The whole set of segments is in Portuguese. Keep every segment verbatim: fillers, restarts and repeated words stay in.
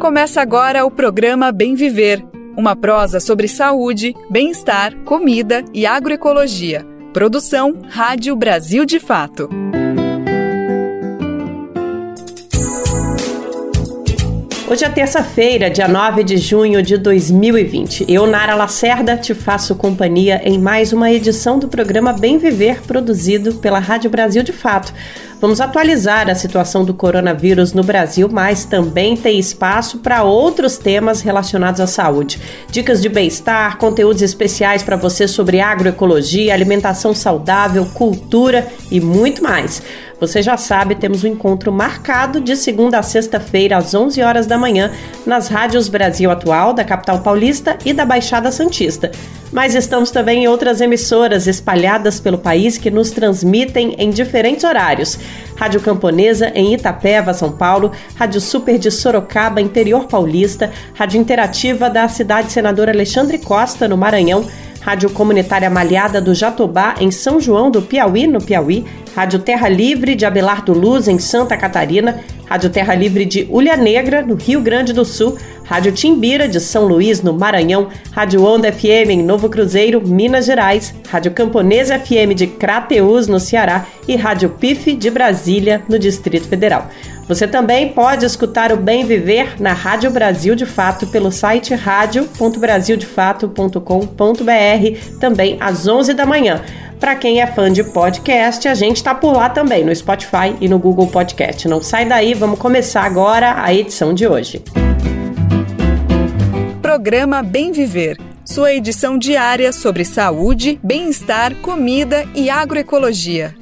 Começa agora o programa Bem Viver, uma prosa sobre saúde, bem-estar, comida e agroecologia. Produção Rádio Brasil de Fato. Hoje é terça-feira, dia nove de junho de dois mil e vinte. Eu, Nara Lacerda, te faço companhia em mais uma edição do programa Bem Viver, produzido pela Rádio Brasil de Fato. Vamos atualizar a situação do coronavírus no Brasil, mas também tem espaço para outros temas relacionados à saúde. Dicas de bem-estar, conteúdos especiais para você sobre agroecologia, alimentação saudável, cultura e muito mais. Você já sabe, temos um encontro marcado de segunda a sexta-feira, às onze horas da manhã, nas rádios Brasil Atual, da capital paulista e da Baixada Santista. Mas estamos também em outras emissoras espalhadas pelo país que nos transmitem em diferentes horários. Rádio Camponesa, em Itapeva, São Paulo, Rádio Super de Sorocaba, interior paulista, Rádio Interativa da cidade Senador Alexandre Costa, no Maranhão, Rádio Comunitária Malhada do Jatobá, em São João do Piauí, no Piauí, Rádio Terra Livre de Abelardo Luz, em Santa Catarina, Rádio Terra Livre de Ulha Negra, no Rio Grande do Sul, Rádio Timbira de São Luís, no Maranhão, Rádio Onda F M em Novo Cruzeiro, Minas Gerais, Rádio Camponesa F M de Crateús, no Ceará e Rádio P I F de Brasília, no Distrito Federal. Você também pode escutar o Bem Viver na Rádio Brasil de Fato pelo site rádio ponto brasil de fato ponto com ponto b r, também às onze da manhã. Para quem é fã de podcast, a gente está por lá também, no Spotify e no Google Podcast. Não sai daí, vamos começar agora a edição de hoje. Programa Bem Viver, sua edição diária sobre saúde, bem-estar, comida e agroecologia.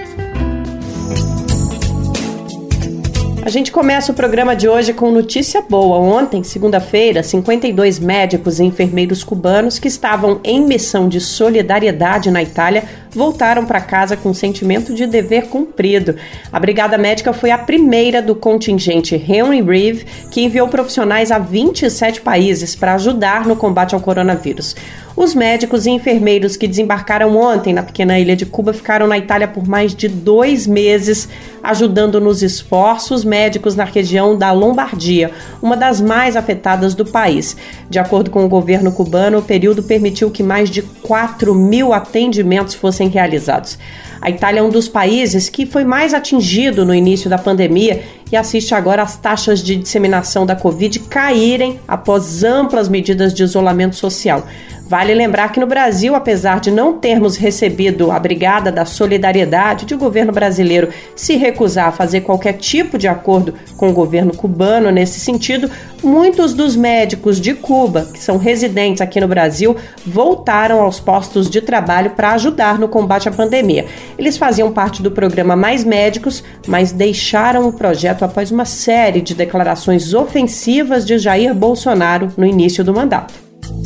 A gente começa o programa de hoje com notícia boa. Ontem, segunda-feira, cinquenta e dois médicos e enfermeiros cubanos que estavam em missão de solidariedade na Itália voltaram para casa com sentimento de dever cumprido. A Brigada Médica foi a primeira do contingente Henry Reeve, que enviou profissionais a vinte e sete países para ajudar no combate ao coronavírus. Os médicos e enfermeiros que desembarcaram ontem na pequena ilha de Cuba ficaram na Itália por mais de dois meses, ajudando nos esforços médicos na região da Lombardia, uma das mais afetadas do país. De acordo com o governo cubano, o período permitiu que mais de quatro mil atendimentos fossem realizados. A Itália é um dos países que foi mais atingido no início da pandemia e assiste agora as taxas de disseminação da Covid caírem após amplas medidas de isolamento social. Vale lembrar que no Brasil, apesar de não termos recebido a Brigada da Solidariedade, de o governo brasileiro se recusar a fazer qualquer tipo de acordo com o governo cubano nesse sentido, muitos dos médicos de Cuba, que são residentes aqui no Brasil, voltaram aos postos de trabalho para ajudar no combate à pandemia. Eles faziam parte do programa Mais Médicos, mas deixaram o projeto após uma série de declarações ofensivas de Jair Bolsonaro no início do mandato.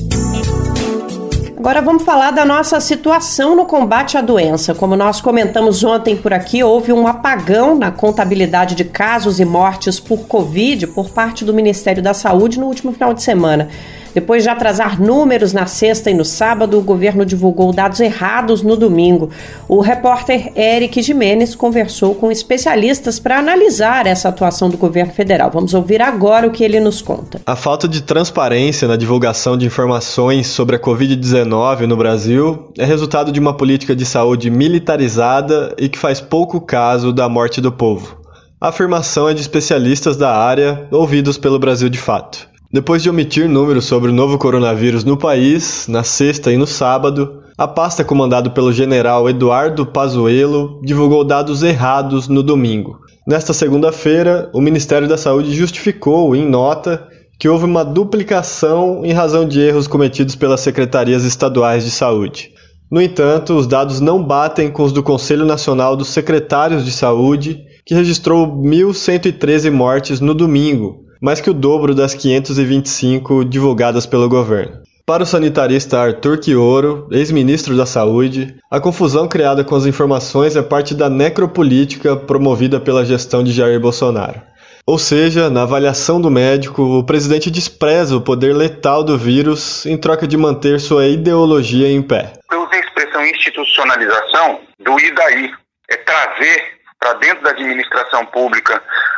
Agora vamos falar da nossa situação no combate à doença. Como nós comentamos ontem por aqui, houve um apagão na contabilidade de casos e mortes por Covid por parte do Ministério da Saúde no último final de semana. Depois de atrasar números na sexta e no sábado, o governo divulgou dados errados no domingo. O repórter Eric Jimenez conversou com especialistas para analisar essa atuação do governo federal. Vamos ouvir agora o que ele nos conta. A falta de transparência na divulgação de informações sobre a covid dezenove no Brasil é resultado de uma política de saúde militarizada e que faz pouco caso da morte do povo. A afirmação é de especialistas da área, ouvidos pelo Brasil de Fato. Depois de omitir números sobre o novo coronavírus no país, na sexta e no sábado, a pasta comandada pelo general Eduardo Pazuello divulgou dados errados no domingo. Nesta segunda-feira, o Ministério da Saúde justificou, em nota, que houve uma duplicação em razão de erros cometidos pelas secretarias estaduais de saúde. No entanto, os dados não batem com os do Conselho Nacional dos Secretários de Saúde, que registrou mil cento e treze mortes no domingo, mais que o dobro das quinhentas e vinte e cinco divulgadas pelo governo. Para o sanitarista Arthur Quioro, ex-ministro da Saúde, a confusão criada com as informações é parte da necropolítica promovida pela gestão de Jair Bolsonaro. Ou seja, na avaliação do médico, o presidente despreza o poder letal do vírus em troca de manter sua ideologia em pé. Eu usei a expressão institucionalização do I D A I, é trazer para dentro da administração pública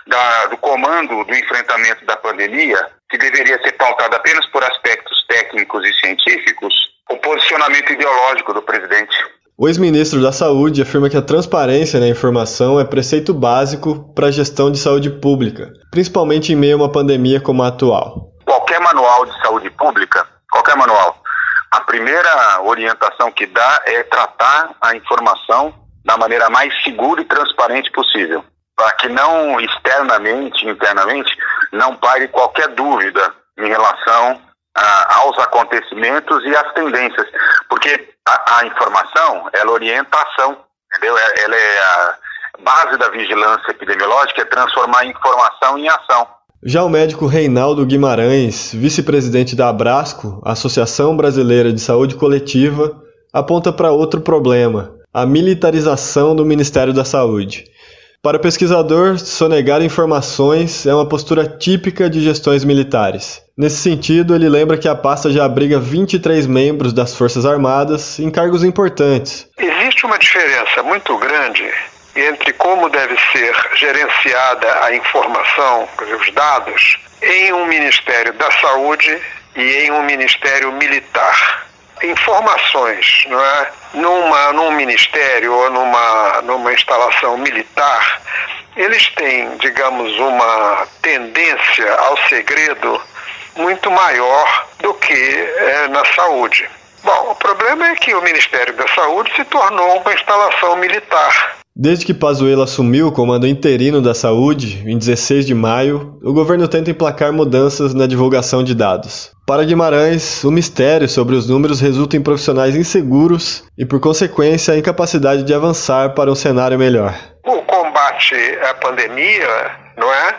da, do comando do enfrentamento da pandemia, que deveria ser pautado apenas por aspectos técnicos e científicos, o posicionamento ideológico do presidente. O ex-ministro da Saúde afirma que a transparência na informação é preceito básico para a gestão de saúde pública, principalmente em meio a uma pandemia como a atual. Qualquer manual de saúde pública, qualquer manual, a primeira orientação que dá é tratar a informação da maneira mais segura e transparente possível, para que não externamente, internamente, não paire qualquer dúvida em relação a, aos acontecimentos e às tendências, porque a, a informação, ela orienta a ação, entendeu? Ela é a base da vigilância epidemiológica, é transformar a informação em ação. Já o médico Reinaldo Guimarães, vice-presidente da Abrasco, Associação Brasileira de Saúde Coletiva, aponta para outro problema, a militarização do Ministério da Saúde. Para o pesquisador, sonegar informações é uma postura típica de gestões militares. Nesse sentido, ele lembra que a pasta já abriga vinte e três membros das Forças Armadas em cargos importantes. Existe uma diferença muito grande entre como deve ser gerenciada a informação, os dados, em um Ministério da Saúde e em um Ministério Militar. Informações, não é? Numa, num ministério ou numa, numa instalação militar, eles têm, digamos, uma tendência ao segredo muito maior do que é, na saúde. Bom, o problema é que o Ministério da Saúde se tornou uma instalação militar. Desde que Pazuello assumiu o comando interino da saúde, em dezesseis de maio, o governo tenta emplacar mudanças na divulgação de dados. Para Guimarães, o mistério sobre os números resulta em profissionais inseguros e, por consequência, a incapacidade de avançar para um cenário melhor. O combate à pandemia, não é?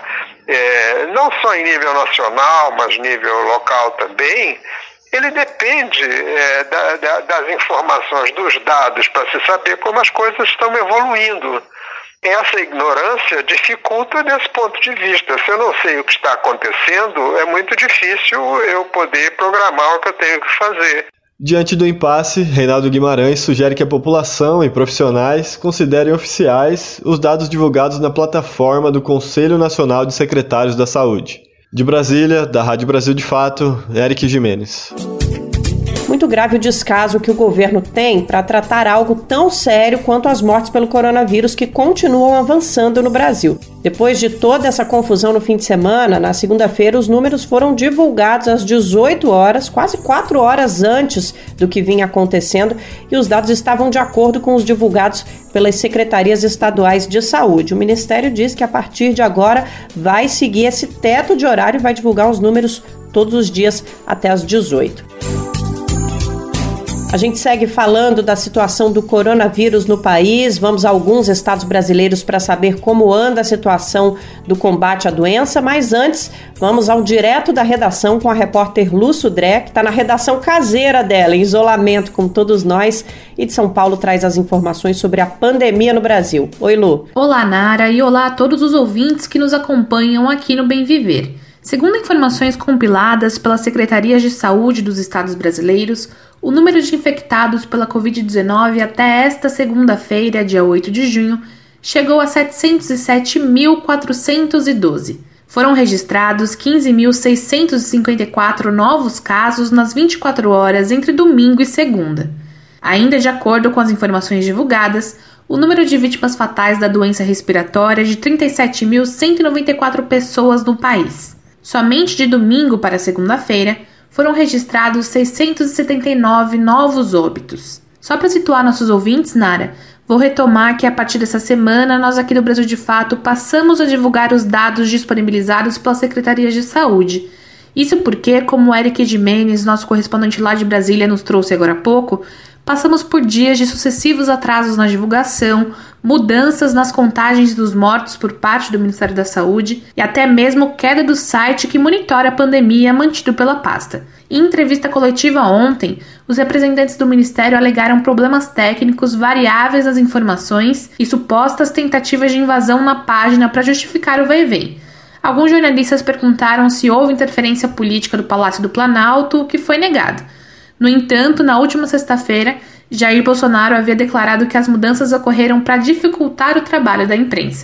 É, não só em nível nacional, mas nível local também, ele depende é, da, da, das informações, dos dados, para se saber como as coisas estão evoluindo. Essa ignorância dificulta desse ponto de vista. Se eu não sei o que está acontecendo, é muito difícil eu poder programar o que eu tenho que fazer. Diante do impasse, Reinaldo Guimarães sugere que a população e profissionais considerem oficiais os dados divulgados na plataforma do Conselho Nacional de Secretários da Saúde. De Brasília, da Rádio Brasil de Fato, Eric Jimenez. Muito grave o descaso que o governo tem para tratar algo tão sério quanto as mortes pelo coronavírus que continuam avançando no Brasil. Depois de toda essa confusão no fim de semana, na segunda-feira os números foram divulgados às dezoito horas, quase quatro horas antes do que vinha acontecendo, e os dados estavam de acordo com os divulgados pelas secretarias estaduais de saúde. O Ministério diz que a partir de agora vai seguir esse teto de horário e vai divulgar os números todos os dias até às dezoito. A gente segue falando da situação do coronavírus no país. Vamos a alguns estados brasileiros para saber como anda a situação do combate à doença, mas antes vamos ao direto da redação com a repórter Lu Sudré, que está na redação caseira dela, em isolamento como todos nós, e de São Paulo traz as informações sobre a pandemia no Brasil. Oi, Lu. Olá, Nara, e olá a todos os ouvintes que nos acompanham aqui no Bem Viver. Segundo informações compiladas pelas Secretarias de Saúde dos estados brasileiros, o número de infectados pela covid dezenove até esta segunda-feira, dia oito de junho, chegou a setecentos e sete mil quatrocentos e doze. Foram registrados quinze mil seiscentos e cinquenta e quatro novos casos nas vinte e quatro horas entre domingo e segunda. Ainda de acordo com as informações divulgadas, o número de vítimas fatais da doença respiratória é de trinta e sete mil cento e noventa e quatro pessoas no país. Somente de domingo para segunda-feira, foram registrados seiscentos e setenta e nove novos óbitos. Só para situar nossos ouvintes, Nara, vou retomar que a partir dessa semana, nós aqui do Brasil de Fato passamos a divulgar os dados disponibilizados pelas Secretarias de Saúde. Isso porque, como o Eric Jimenez, nosso correspondente lá de Brasília, nos trouxe agora há pouco, passamos por dias de sucessivos atrasos na divulgação, mudanças nas contagens dos mortos por parte do Ministério da Saúde e até mesmo queda do site que monitora a pandemia mantido pela pasta. Em entrevista coletiva ontem, os representantes do Ministério alegaram problemas técnicos variáveis nas informações e supostas tentativas de invasão na página para justificar o vai e vem. Alguns jornalistas perguntaram se houve interferência política do Palácio do Planalto, o que foi negado. No entanto, na última sexta-feira, Jair Bolsonaro havia declarado que as mudanças ocorreram para dificultar o trabalho da imprensa.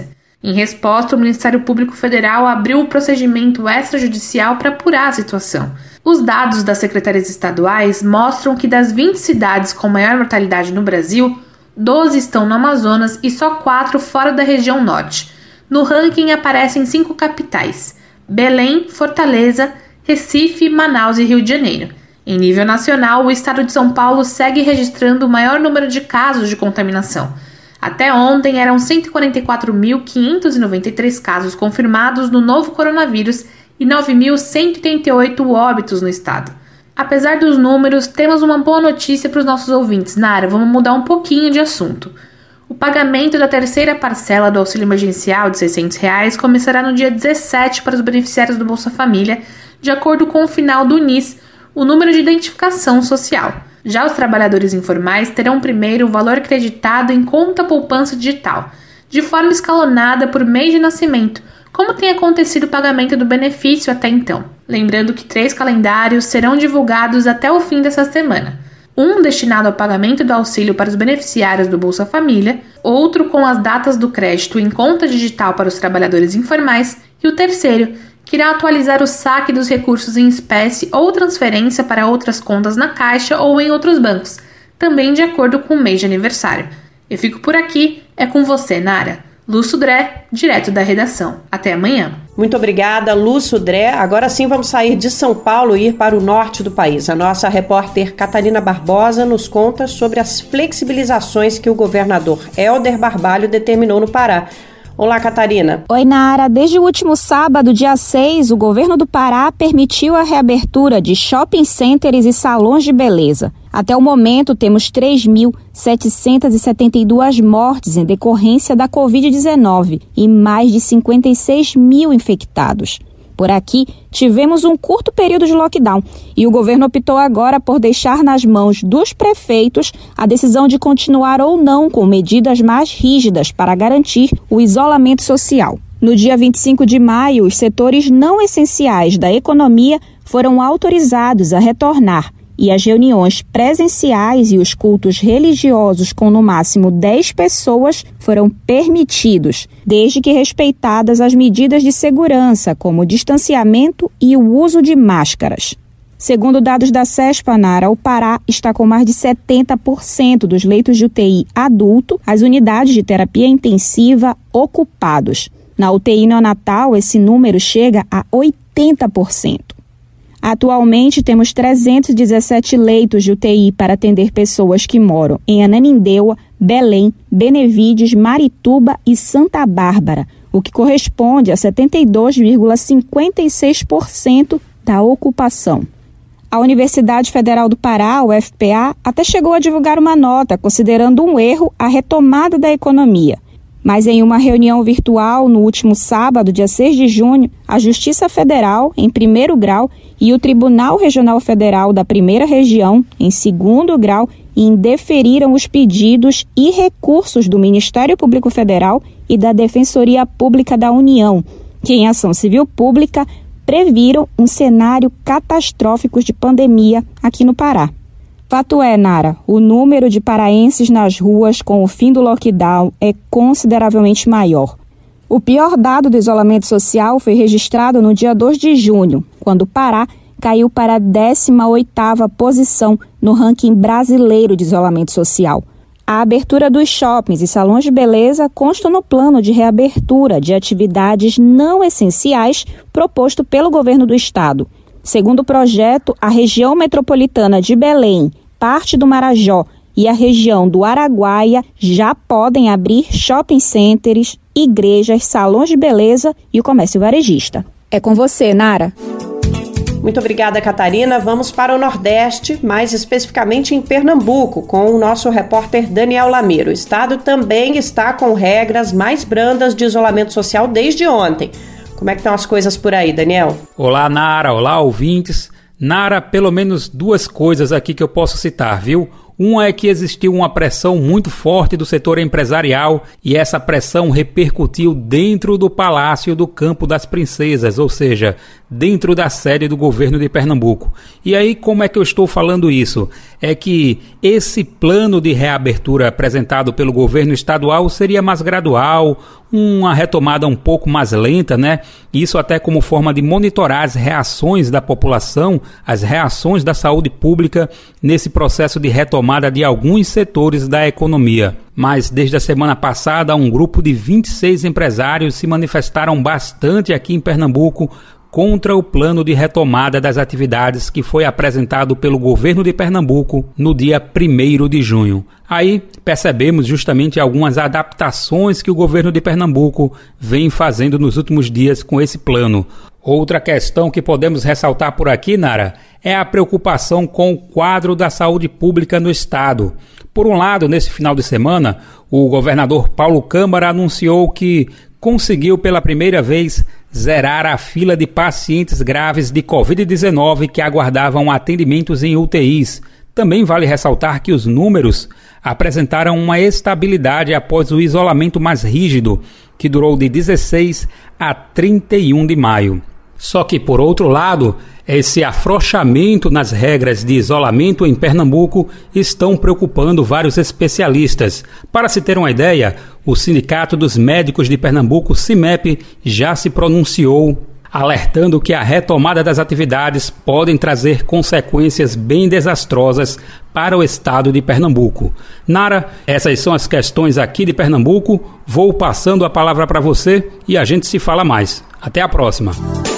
Em resposta, o Ministério Público Federal abriu o procedimento extrajudicial para apurar a situação. Os dados das secretarias estaduais mostram que das vinte cidades com maior mortalidade no Brasil, doze estão no Amazonas e só quatro fora da região norte. No ranking aparecem cinco capitais: Belém, Fortaleza, Recife, Manaus e Rio de Janeiro. Em nível nacional, o estado de São Paulo segue registrando o maior número de casos de contaminação. Até ontem, eram cento e quarenta e quatro mil quinhentos e noventa e três casos confirmados no novo coronavírus e nove mil cento e trinta e oito óbitos no estado. Apesar dos números, temos uma boa notícia para os nossos ouvintes. Nara, vamos mudar um pouquinho de assunto. O pagamento da terceira parcela do auxílio emergencial de seiscentos reais começará no dia dezessete para os beneficiários do Bolsa Família, de acordo com o final do N I S, o número de identificação social. Já os trabalhadores informais terão primeiro o valor creditado em conta poupança digital, de forma escalonada por mês de nascimento, como tem acontecido o pagamento do benefício até então. Lembrando que três calendários serão divulgados até o fim dessa semana. Um destinado ao pagamento do auxílio para os beneficiários do Bolsa Família, outro com as datas do crédito em conta digital para os trabalhadores informais e o terceiro, que irá atualizar o saque dos recursos em espécie ou transferência para outras contas na Caixa ou em outros bancos, também de acordo com o mês de aniversário. Eu fico por aqui, é com você, Nara. Lúcio Dré, direto da redação. Até amanhã. Muito obrigada, Lúcio Dré. Agora sim vamos sair de São Paulo e ir para o norte do país. A nossa repórter Catarina Barbosa nos conta sobre as flexibilizações que o governador Hélder Barbalho determinou no Pará. Olá, Catarina. Oi, Nara. Desde o último sábado, dia seis, o governo do Pará permitiu a reabertura de shopping centers e salões de beleza. Até o momento, temos três mil setecentas e setenta e duas mortes em decorrência da covid dezenove e mais de cinquenta e seis mil infectados. Por aqui, tivemos um curto período de lockdown e o governo optou agora por deixar nas mãos dos prefeitos a decisão de continuar ou não com medidas mais rígidas para garantir o isolamento social. No dia vinte e cinco de maio, os setores não essenciais da economia foram autorizados a retornar e as reuniões presenciais e os cultos religiosos com no máximo dez pessoas foram permitidos, desde que respeitadas as medidas de segurança, como o distanciamento e o uso de máscaras. Segundo dados da CESPA, Nara, o Pará está com mais de setenta por cento dos leitos de U T I adulto, as unidades de terapia intensiva ocupados. Na U T I neonatal, esse número chega a oitenta por cento. Atualmente, temos trezentos e dezessete leitos de U T I para atender pessoas que moram em Ananindeua, Belém, Benevides, Marituba e Santa Bárbara, o que corresponde a setenta e dois vírgula cinquenta e seis por cento da ocupação. A Universidade Federal do Pará, U F P A, até chegou a divulgar uma nota considerando um erro a retomada da economia. Mas em uma reunião virtual no último sábado, dia seis de junho, a Justiça Federal, em primeiro grau, e o Tribunal Regional Federal da Primeira Região, em segundo grau, indeferiram os pedidos e recursos do Ministério Público Federal e da Defensoria Pública da União, que em ação civil pública previram um cenário catastrófico de pandemia aqui no Pará. Fato é, Nara, o número de paraenses nas ruas com o fim do lockdown é consideravelmente maior. O pior dado do isolamento social foi registrado no dia dois de junho, quando o Pará caiu para a décima oitava posição no ranking brasileiro de isolamento social. A abertura dos shoppings e salões de beleza consta no plano de reabertura de atividades não essenciais proposto pelo governo do estado. Segundo o projeto, a região metropolitana de Belém, parte do Marajó e a região do Araguaia já podem abrir shopping centers, igrejas, salões de beleza e o comércio varejista. É com você, Nara. Muito obrigada, Catarina. Vamos para o Nordeste, mais especificamente em Pernambuco, com o nosso repórter Daniel Lameiro. O estado também está com regras mais brandas de isolamento social desde ontem. Como é que estão as coisas por aí, Daniel? Olá, Nara. Olá, ouvintes. Nara, pelo menos duas coisas aqui que eu posso citar, viu? Uma é que existiu uma pressão muito forte do setor empresarial e essa pressão repercutiu dentro do Palácio do Campo das Princesas, ou seja, dentro da sede do governo de Pernambuco. E aí, como é que eu estou falando isso? É que esse plano de reabertura apresentado pelo governo estadual seria mais gradual, uma retomada um pouco mais lenta, né? Isso até como forma de monitorar as reações da população, as reações da saúde pública nesse processo de retomada de alguns setores da economia. Mas desde a semana passada, um grupo de vinte e seis empresários se manifestaram bastante aqui em Pernambuco contra o plano de retomada das atividades que foi apresentado pelo governo de Pernambuco no dia primeiro de junho. Aí percebemos justamente algumas adaptações que o governo de Pernambuco vem fazendo nos últimos dias com esse plano. Outra questão que podemos ressaltar por aqui, Nara, é a preocupação com o quadro da saúde pública no estado. Por um lado, nesse final de semana, o governador Paulo Câmara anunciou que conseguiu pela primeira vez zerar a fila de pacientes graves de covid dezenove que aguardavam atendimentos em U T Is. Também vale ressaltar que os números apresentaram uma estabilidade após o isolamento mais rígido, que durou de dezesseis a trinta e um de maio. Só que, por outro lado, esse afrouxamento nas regras de isolamento em Pernambuco estão preocupando vários especialistas. Para se ter uma ideia, o Sindicato dos Médicos de Pernambuco, SIMEP, já se pronunciou, alertando que a retomada das atividades podem trazer consequências bem desastrosas para o estado de Pernambuco. Nara, essas são as questões aqui de Pernambuco. Vou passando a palavra para você e a gente se fala mais. Até a próxima.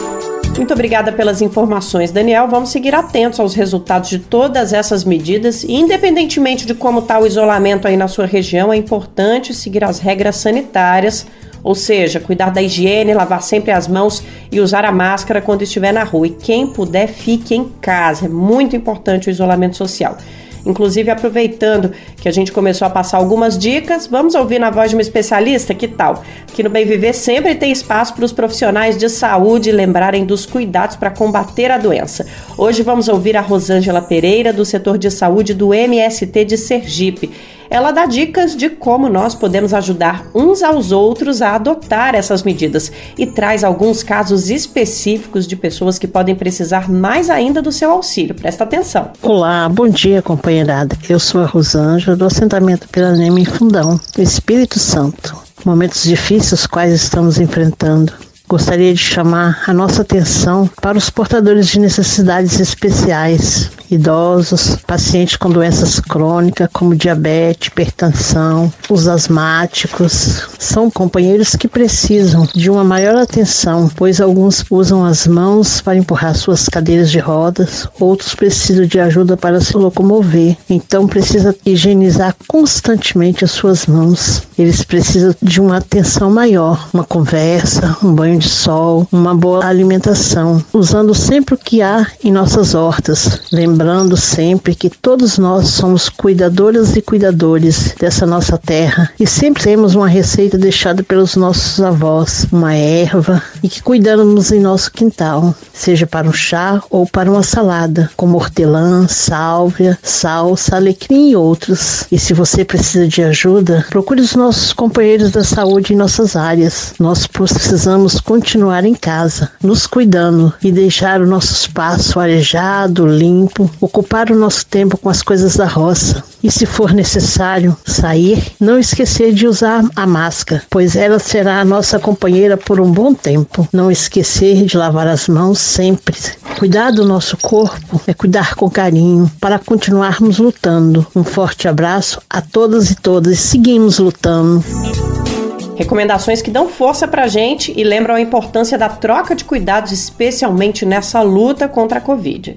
Muito obrigada pelas informações, Daniel. Vamos seguir atentos aos resultados de todas essas medidas e, independentemente de como está o isolamento aí na sua região, é importante seguir as regras sanitárias, ou seja, cuidar da higiene, lavar sempre as mãos e usar a máscara quando estiver na rua. E quem puder, fique em casa. É muito importante o isolamento social. Inclusive, aproveitando que a gente começou a passar algumas dicas, vamos ouvir na voz de uma especialista, que tal? Aqui no Bem Viver sempre tem espaço para os profissionais de saúde lembrarem dos cuidados para combater a doença. Hoje vamos ouvir a Rosângela Pereira, do setor de saúde do M S T de Sergipe. Ela dá dicas de como nós podemos ajudar uns aos outros a adotar essas medidas e traz alguns casos específicos de pessoas que podem precisar mais ainda do seu auxílio. Presta atenção. Olá, bom dia, companheirada. Eu sou a Rosângela, do assentamento Pela Neme em Fundão, do Espírito Santo. Momentos difíceis os quais estamos enfrentando. Gostaria de chamar a nossa atenção para os portadores de necessidades especiais, idosos, pacientes com doenças crônicas como diabetes, hipertensão, os asmáticos. São companheiros que precisam de uma maior atenção, pois alguns usam as mãos para empurrar suas cadeiras de rodas, outros precisam de ajuda para se locomover, então precisa higienizar constantemente as suas mãos. Eles precisam de uma atenção maior, uma conversa, um banho de sol, uma boa alimentação, usando sempre o que há em nossas hortas, lembrando sempre que todos nós somos cuidadoras e cuidadores dessa nossa terra e sempre temos uma receita deixada pelos nossos avós, uma erva, e que cuidamos em nosso quintal, seja para um chá ou para uma salada, como hortelã, sálvia, salsa, alecrim e outros. E se você precisa de ajuda, procure os nossos companheiros da saúde em nossas áreas. Nós precisamos continuar em casa, nos cuidando e deixar o nosso espaço arejado, limpo, ocupar o nosso tempo com as coisas da roça. E se for necessário sair, não esquecer de usar a máscara, pois ela será a nossa companheira por um bom tempo. Não esquecer de lavar as mãos sempre. Cuidar do nosso corpo é cuidar com carinho para continuarmos lutando. Um forte abraço a todas e todas. Seguimos lutando. Recomendações que dão força pra gente e lembram a importância da troca de cuidados, especialmente nessa luta contra a Covid.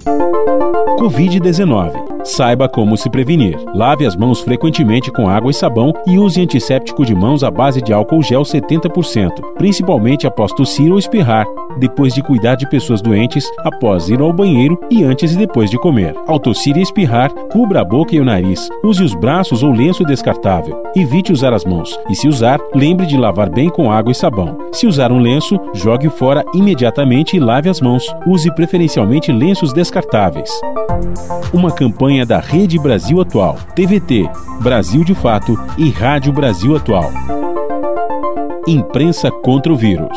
covid dezenove. Saiba como se prevenir. Lave as mãos frequentemente com água e sabão e use antisséptico de mãos à base de álcool gel setenta por cento, principalmente após tossir ou espirrar. depois de cuidar de pessoas doentes após ir ao banheiro e antes e depois de comer. Ao tossir e espirrar, cubra a boca e o nariz. Use os braços ou lenço descartável. Evite usar as mãos e, se usar, lembre de lavar bem com água e sabão. Se usar um lenço, jogue-o fora imediatamente e lave as mãos. Use preferencialmente lenços descartáveis. Uma campanha da Rede Brasil Atual, T V T, Brasil de Fato e Rádio Brasil Atual. Imprensa contra o vírus.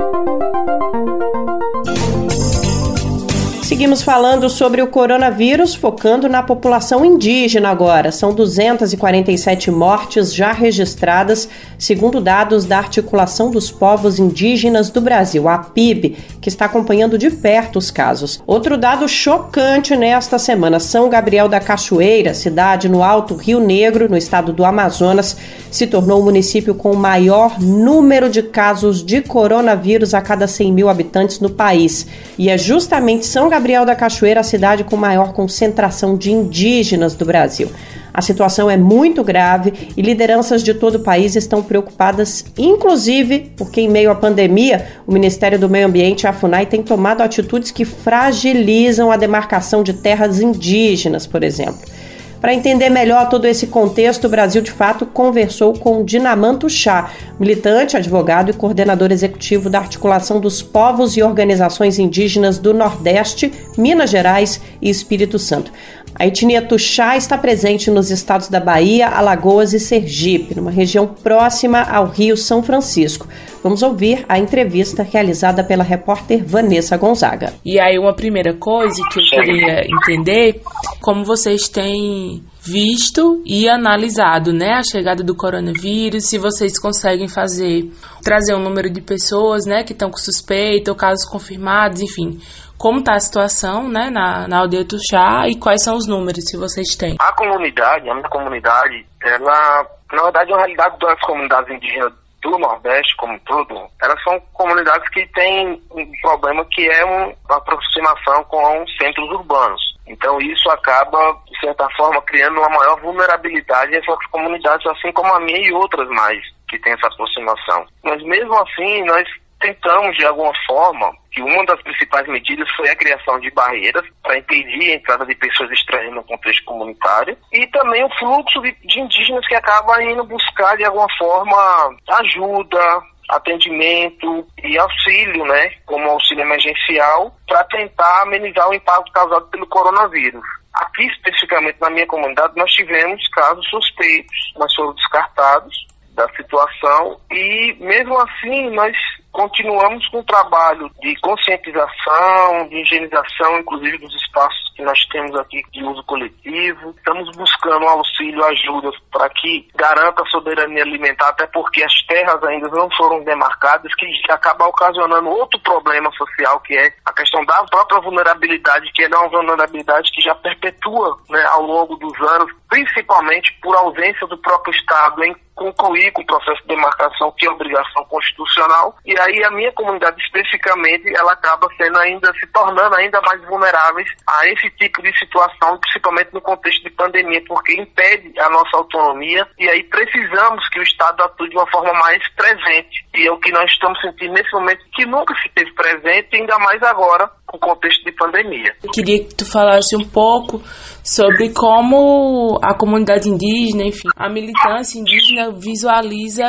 Seguimos falando sobre o coronavírus, focando na população indígena agora. São duzentas e quarenta e sete mortes já registradas, segundo dados da Articulação dos Povos Indígenas do Brasil, a P I B, que está acompanhando de perto os casos. Outro dado chocante nesta semana: São Gabriel da Cachoeira, cidade no Alto Rio Negro, no estado do Amazonas, se tornou o município com o maior número de casos de coronavírus a cada cem mil habitantes no país. E é justamente São Gabriel da Cachoeira a cidade com maior concentração de indígenas do Brasil. A situação é muito grave e lideranças de todo o país estão preocupadas, inclusive porque, em meio à pandemia, o Ministério do Meio Ambiente e a FUNAI têm tomado atitudes que fragilizam a demarcação de terras indígenas, por exemplo. Para entender melhor todo esse contexto, o Brasil de Fato conversou com Dinamanto Chá, militante, advogado e coordenador executivo da Articulação dos Povos e Organizações Indígenas do Nordeste, Minas Gerais e Espírito Santo. A etnia Tuxá está presente nos estados da Bahia, Alagoas e Sergipe, numa região próxima ao Rio São Francisco. Vamos ouvir a entrevista realizada pela repórter Vanessa Gonzaga. E aí, uma primeira coisa que eu queria entender, como vocês têm visto e analisado, né, a chegada do coronavírus, se vocês conseguem fazer, trazer um número de pessoas, né, que estão com suspeita ou casos confirmados, enfim, como está a situação, né, na, na aldeia Tuxá e quais são os números, se vocês têm. A comunidade, a minha comunidade, ela, na verdade, a realidade das comunidades indígenas do Nordeste como um todo, elas são comunidades que têm um problema que é um, uma aproximação com centros urbanos. Então isso acaba, de certa forma, criando uma maior vulnerabilidade a essas comunidades, assim como a minha e outras mais, que têm essa aproximação. Mas mesmo assim, nós tentamos, de alguma forma, que uma das principais medidas foi a criação de barreiras para impedir a entrada de pessoas estranhas no contexto comunitário e também o fluxo de, de indígenas que acabam indo buscar, de alguma forma, ajuda, atendimento e auxílio, né, como auxílio emergencial, para tentar amenizar o impacto causado pelo coronavírus. Aqui, especificamente na minha comunidade, nós tivemos casos suspeitos, mas foram descartados da situação e, mesmo assim, nós continuamos com o trabalho de conscientização, de higienização, inclusive dos espaços que nós temos aqui de uso coletivo. Estamos buscando auxílio, ajuda para que garanta a soberania alimentar, até porque as terras ainda não foram demarcadas, que acaba ocasionando outro problema social, que é a questão da própria vulnerabilidade, que é uma vulnerabilidade que já perpetua, né, ao longo dos anos, principalmente por ausência do próprio Estado em concluir com o processo de demarcação, que é obrigação constitucional. E aí a minha comunidade especificamente, ela acaba sendo ainda, se tornando ainda mais vulneráveis a esse tipo de situação, principalmente no contexto de pandemia, porque impede a nossa autonomia e aí precisamos que o Estado atue de uma forma mais presente. E é o que nós estamos sentindo nesse momento, que nunca se teve presente, ainda mais agora, com o contexto de pandemia. Eu queria que tu falasse um pouco sobre como a comunidade indígena, enfim, a militância indígena visualiza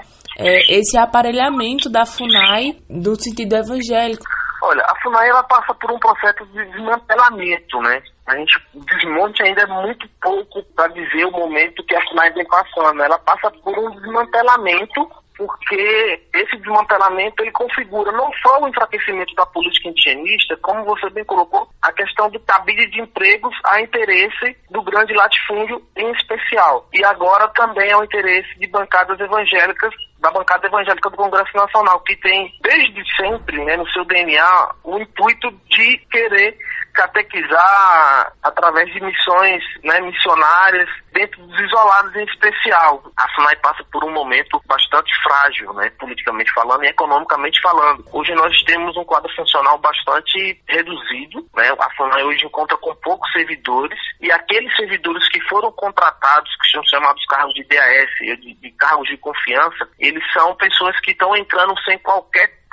é, esse aparelhamento da FUNAI no sentido evangélico. Olha, a FUNAI ela passa por um processo de desmantelamento, né? A gente, o desmonte ainda é muito pouco para dizer o momento que a FUNAI vem passando. Ela passa por um desmantelamento, porque esse desmantelamento ele configura não só o enfraquecimento da política indigenista, como você bem colocou, a questão do cabide de empregos a interesse do grande latifúndio em especial. E agora também ao interesse de bancadas evangélicas, da bancada evangélica do Congresso Nacional, que tem desde sempre, né, no seu D N A o intuito de querer catequizar através de missões, né, missionárias dentro dos isolados em especial. A FUNAI passa por um momento bastante frágil, né, politicamente falando e economicamente falando. Hoje nós temos um quadro funcional bastante reduzido, né? A FUNAI hoje encontra com poucos servidores e aqueles servidores que foram contratados, que são chamados cargos de D A S, de, de cargos de confiança, eles são pessoas que estão entrando sem qualquer caráter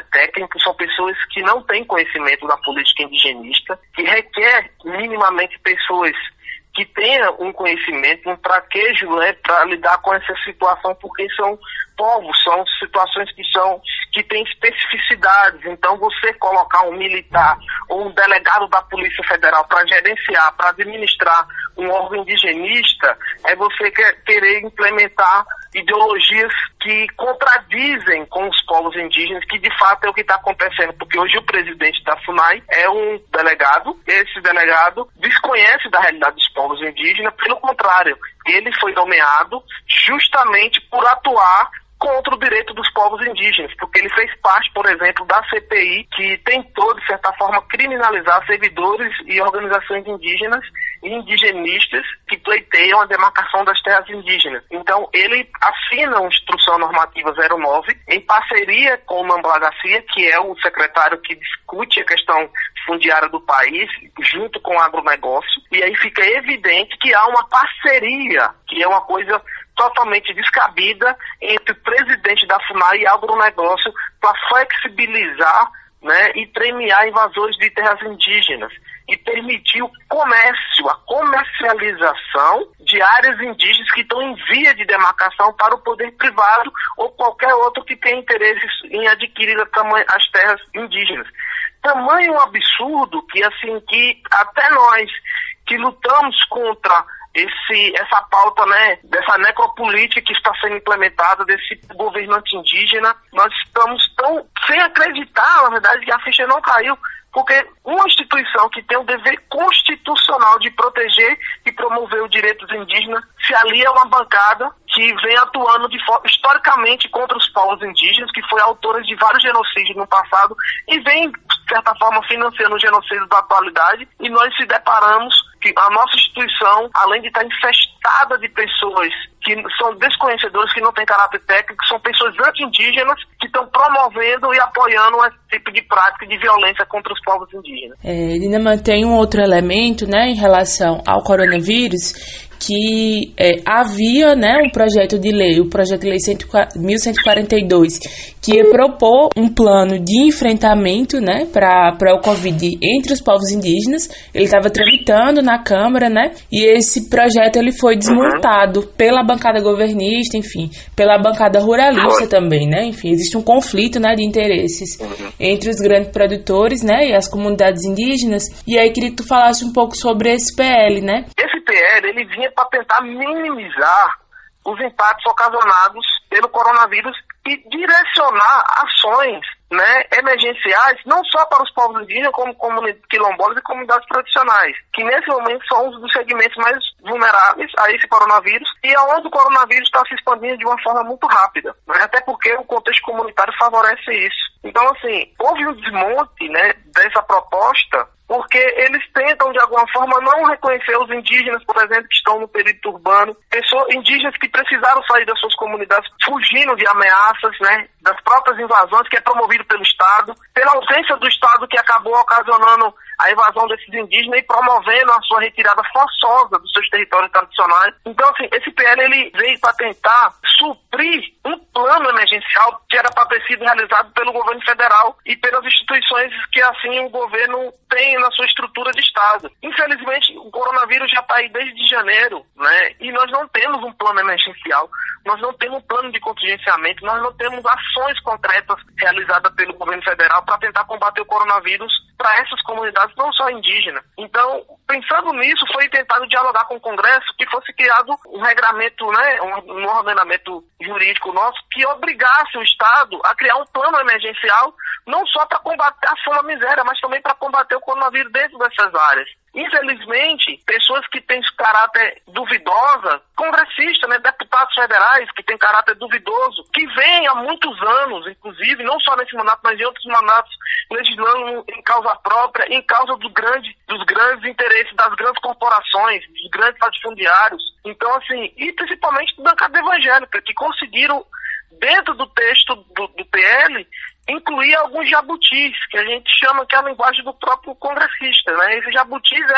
técnico, são pessoas que não têm conhecimento da política indigenista, que requer minimamente pessoas que tenham um conhecimento, um traquejo, né, para lidar com essa situação, porque são povos, são situações que são que têm especificidades. Então, você colocar um militar ou um delegado da Polícia Federal para gerenciar, para administrar um órgão indigenista, é você querer implementar ideologias que contradizem com os povos indígenas, que de fato é o que está acontecendo, porque hoje o presidente da FUNAI é um delegado, esse delegado desconhece da realidade dos povos indígenas, pelo contrário, ele foi nomeado justamente por atuar contra o direito dos povos indígenas, porque ele fez parte, por exemplo, da C P I, que tentou, de certa forma, criminalizar servidores e organizações indígenas e indigenistas que pleiteiam a demarcação das terras indígenas. Então, ele assina a Instrução Normativa zero nove, em parceria com o Mambla Garcia, que é o secretário que discute a questão fundiária do país, junto com o agronegócio, e aí fica evidente que há uma parceria, que é uma coisa totalmente descabida entre o presidente da FUNAI e agronegócio para flexibilizar, né, e premiar invasores de terras indígenas e permitir o comércio, a comercialização de áreas indígenas que estão em via de demarcação para o poder privado ou qualquer outro que tenha interesse em adquirir as terras indígenas. Tamanho absurdo que, assim, que até nós que lutamos contra esse, essa pauta, né, dessa necropolítica que está sendo implementada, desse governante indígena, nós estamos tão sem acreditar, na verdade, que a ficha não caiu, porque uma instituição que tem o dever constitucional de proteger e promover os direitos indígenas se alia a uma bancada que vem atuando de forma, historicamente contra os povos indígenas, que foi autora de vários genocídios no passado e vem, de certa forma, financiando o genocídio da atualidade, e nós se deparamos que a nossa instituição, além de estar infestada de pessoas que são desconhecedores, que não têm caráter técnico, são pessoas anti-indígenas que estão promovendo e apoiando esse tipo de prática de violência contra os povos indígenas. É, ele ainda mantém um outro elemento, né, em relação ao coronavírus, que é, havia, né, um projeto de lei, o projeto de lei mil cento e quarenta e dois, que ia propor um plano de enfrentamento, né, para o Covid entre os povos indígenas. Ele estava tramitando na Câmara, né, e esse projeto ele foi desmontado pela bancada governista, enfim, pela bancada ruralista também, né, enfim, existe um conflito, né, de interesses entre os grandes produtores, né, e as comunidades indígenas. E aí queria que tu falasse um pouco sobre esse P L, né? Esse P L, ele vinha para tentar minimizar os impactos ocasionados pelo coronavírus e direcionar ações, né, emergenciais, não só para os povos indígenas, como comunidades quilombolas e comunidades tradicionais, que nesse momento são um dos segmentos mais vulneráveis a esse coronavírus e aonde o coronavírus está se expandindo de uma forma muito rápida, né, até porque o contexto comunitário favorece isso. Então, assim, houve um desmonte, né, dessa proposta, porque eles tentam, de alguma forma, não reconhecer os indígenas, por exemplo, que estão no período urbano, pessoas indígenas que precisaram sair das suas comunidades, fugindo de ameaças, né, das próprias invasões, que é promovido pelo Estado, pela ausência do Estado que acabou ocasionando a invasão desses indígenas e promovendo a sua retirada forçosa dos seus territórios tradicionais. Então, assim, esse P L ele veio para tentar suprir um plano emergencial que era para ter sido realizado pelo governo federal e pelas instituições que, assim, o governo tem na sua estrutura de Estado. Infelizmente, o coronavírus já está aí desde janeiro, né? E nós não temos um plano emergencial, nós não temos um plano de contingenciamento, nós não temos ações concretas realizadas pelo governo federal para tentar combater o coronavírus para essas comunidades, não só indígenas. Então, pensando nisso, foi tentado dialogar com o Congresso que fosse criado um regramento, né, um, um ordenamento jurídico nosso que obrigasse o Estado a criar um plano emergencial, não só para combater a fome e a miséria, mas também para combater o coronavírus dentro dessas áreas. Infelizmente, pessoas que têm caráter duvidosa, congressistas, né, deputados federais que têm caráter duvidoso, que vêm há muitos anos, inclusive, não só nesse mandato, mas em outros mandatos, legislando em causa própria, em causa do grande, dos grandes interesses das grandes corporações, dos grandes latifundiários. Então, assim, e principalmente da bancada evangélica, que conseguiram, dentro do texto do, do P L, incluir alguns jabutis, que a gente chama que é a linguagem do próprio congressista, né? Esses jabutis é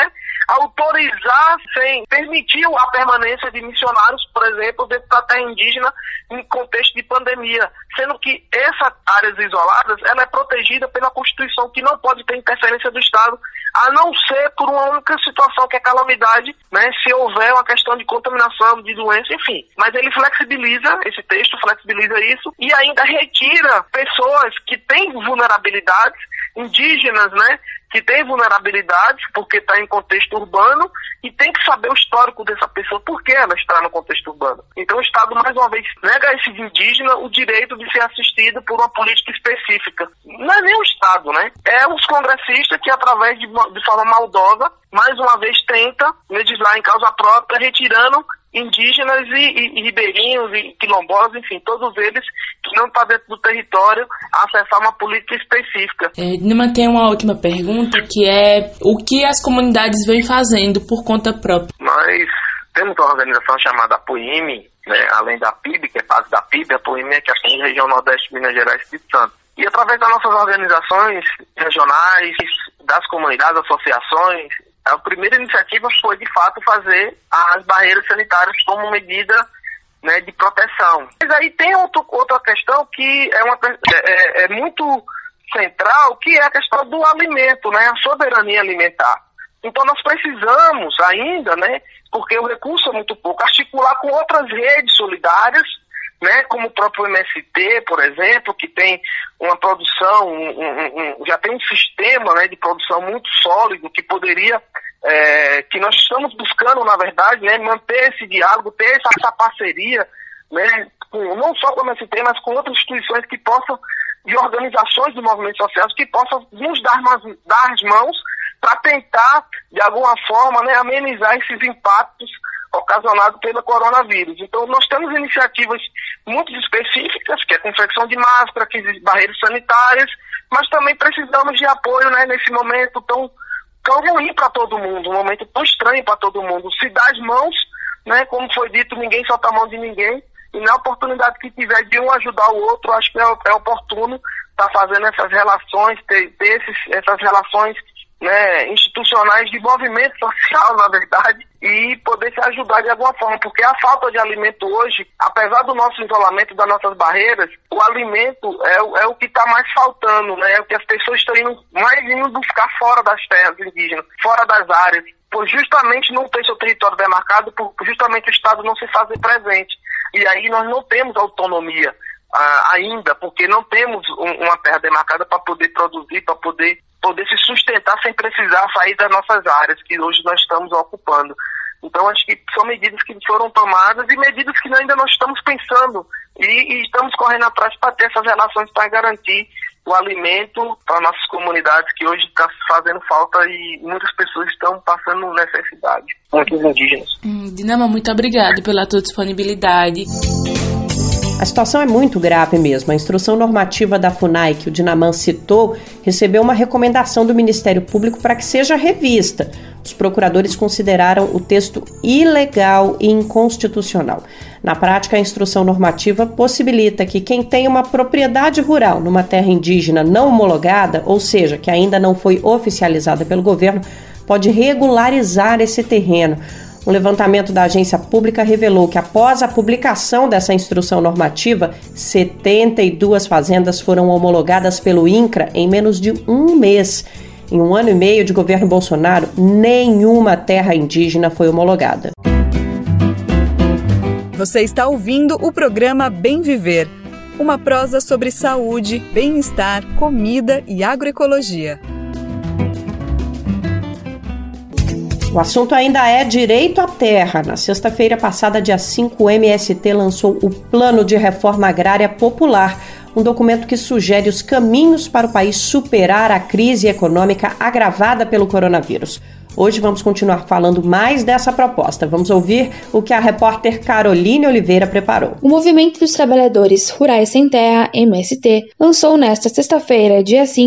autorizar sem permitir a permanência de missionários, por exemplo, dentro da terra indígena em contexto de pandemia, sendo que essas áreas isoladas ela é protegida pela Constituição, que não pode ter interferência do Estado, a não ser por uma única situação que é calamidade, né, se houver uma questão de contaminação, de doença, enfim. Mas ele flexibiliza, esse texto flexibiliza isso e ainda retira pessoas que têm vulnerabilidades, indígenas, né, que tem vulnerabilidade porque está em contexto urbano e tem que saber o histórico dessa pessoa, por que ela está no contexto urbano. Então o Estado, mais uma vez, nega a esses indígenas o direito de ser assistido por uma política específica. Não é nem o Estado, né? É os congressistas que, através de, de forma maldosa, mais uma vez tenta legislar em causa própria, retirando indígenas e, e, e ribeirinhos e quilombolas, enfim, todos eles que não estão dentro do território a acessar uma política específica. É, Nima, tem uma última pergunta, que é o que as comunidades vêm fazendo por conta própria? Nós temos uma organização chamada APOIME, né, além da P I B, que é parte da P I B, a APOIME é que atinge a região Nordeste, Minas Gerais e Espírito Santo. E através das nossas organizações regionais, das comunidades, associações, a primeira iniciativa foi, de fato, fazer as barreiras sanitárias como medida, né, de proteção. Mas aí tem outro, outra questão que é, uma, é, é muito central, que é a questão do alimento, né, a soberania alimentar. Então nós precisamos ainda, né, porque o recurso é muito pouco, articular com outras redes solidárias, né, como o próprio M S T, por exemplo, que tem uma produção, um, um, um, já tem um sistema, né, de produção muito sólido, que poderia, é, que nós estamos buscando, na verdade, né, manter esse diálogo, ter essa, essa parceria, né, com, não só com o M S T, mas com outras instituições que possam, e organizações do movimento social, que possam nos dar, dar as mãos para tentar, de alguma forma, né, amenizar esses impactos ocasionado pelo coronavírus. Então, nós temos iniciativas muito específicas, que é a confecção de máscara, que existe barreiras sanitárias, mas também precisamos de apoio, né, nesse momento tão, tão ruim para todo mundo, um momento tão estranho para todo mundo. Se dá as mãos, né, como foi dito, ninguém solta a mão de ninguém, e na oportunidade que tiver de um ajudar o outro, acho que é, é oportuno estar tá fazendo essas relações, ter, ter esses, essas relações, né, institucionais de movimento social, na verdade, e poder se ajudar de alguma forma, porque a falta de alimento hoje, apesar do nosso isolamento, das nossas barreiras, o alimento é, é o que está mais faltando, né, é o que as pessoas estão indo, mais indo buscar fora das terras indígenas, fora das áreas, por justamente não ter seu território demarcado, por justamente o Estado não se fazer presente. E aí nós não temos autonomia ah, ainda, porque não temos um, uma terra demarcada para poder produzir, para poder poder se sustentar sem precisar sair das nossas áreas que hoje nós estamos ocupando. Então, acho que são medidas que foram tomadas e medidas que ainda nós estamos pensando e, e estamos correndo atrás para ter essas relações para garantir o alimento para nossas comunidades que hoje está fazendo falta e muitas pessoas estão passando necessidade. Muitos indígenas. Hum, Dinama, muito obrigado pela tua disponibilidade. A situação é muito grave mesmo. A instrução normativa da FUNAI, que o Dinaman citou, recebeu uma recomendação do Ministério Público para que seja revista. Os procuradores consideraram o texto ilegal e inconstitucional. Na prática, a instrução normativa possibilita que quem tem uma propriedade rural numa terra indígena não homologada, ou seja, que ainda não foi oficializada pelo governo, pode regularizar esse terreno. Um levantamento da agência pública revelou que, após a publicação dessa instrução normativa, setenta e duas fazendas foram homologadas pelo INCRA em menos de um mês. Em um ano e meio de governo Bolsonaro, nenhuma terra indígena foi homologada. Você está ouvindo o programa Bem Viver, uma prosa sobre saúde, bem-estar, comida e agroecologia. O assunto ainda é direito à terra. Na sexta-feira passada, dia cinco, o M S T lançou o Plano de Reforma Agrária Popular, um documento que sugere os caminhos para o país superar a crise econômica agravada pelo coronavírus. Hoje vamos continuar falando mais dessa proposta. Vamos ouvir o que a repórter Caroline Oliveira preparou. O Movimento dos Trabalhadores Rurais Sem Terra, M S T, lançou nesta sexta-feira, dia cinco,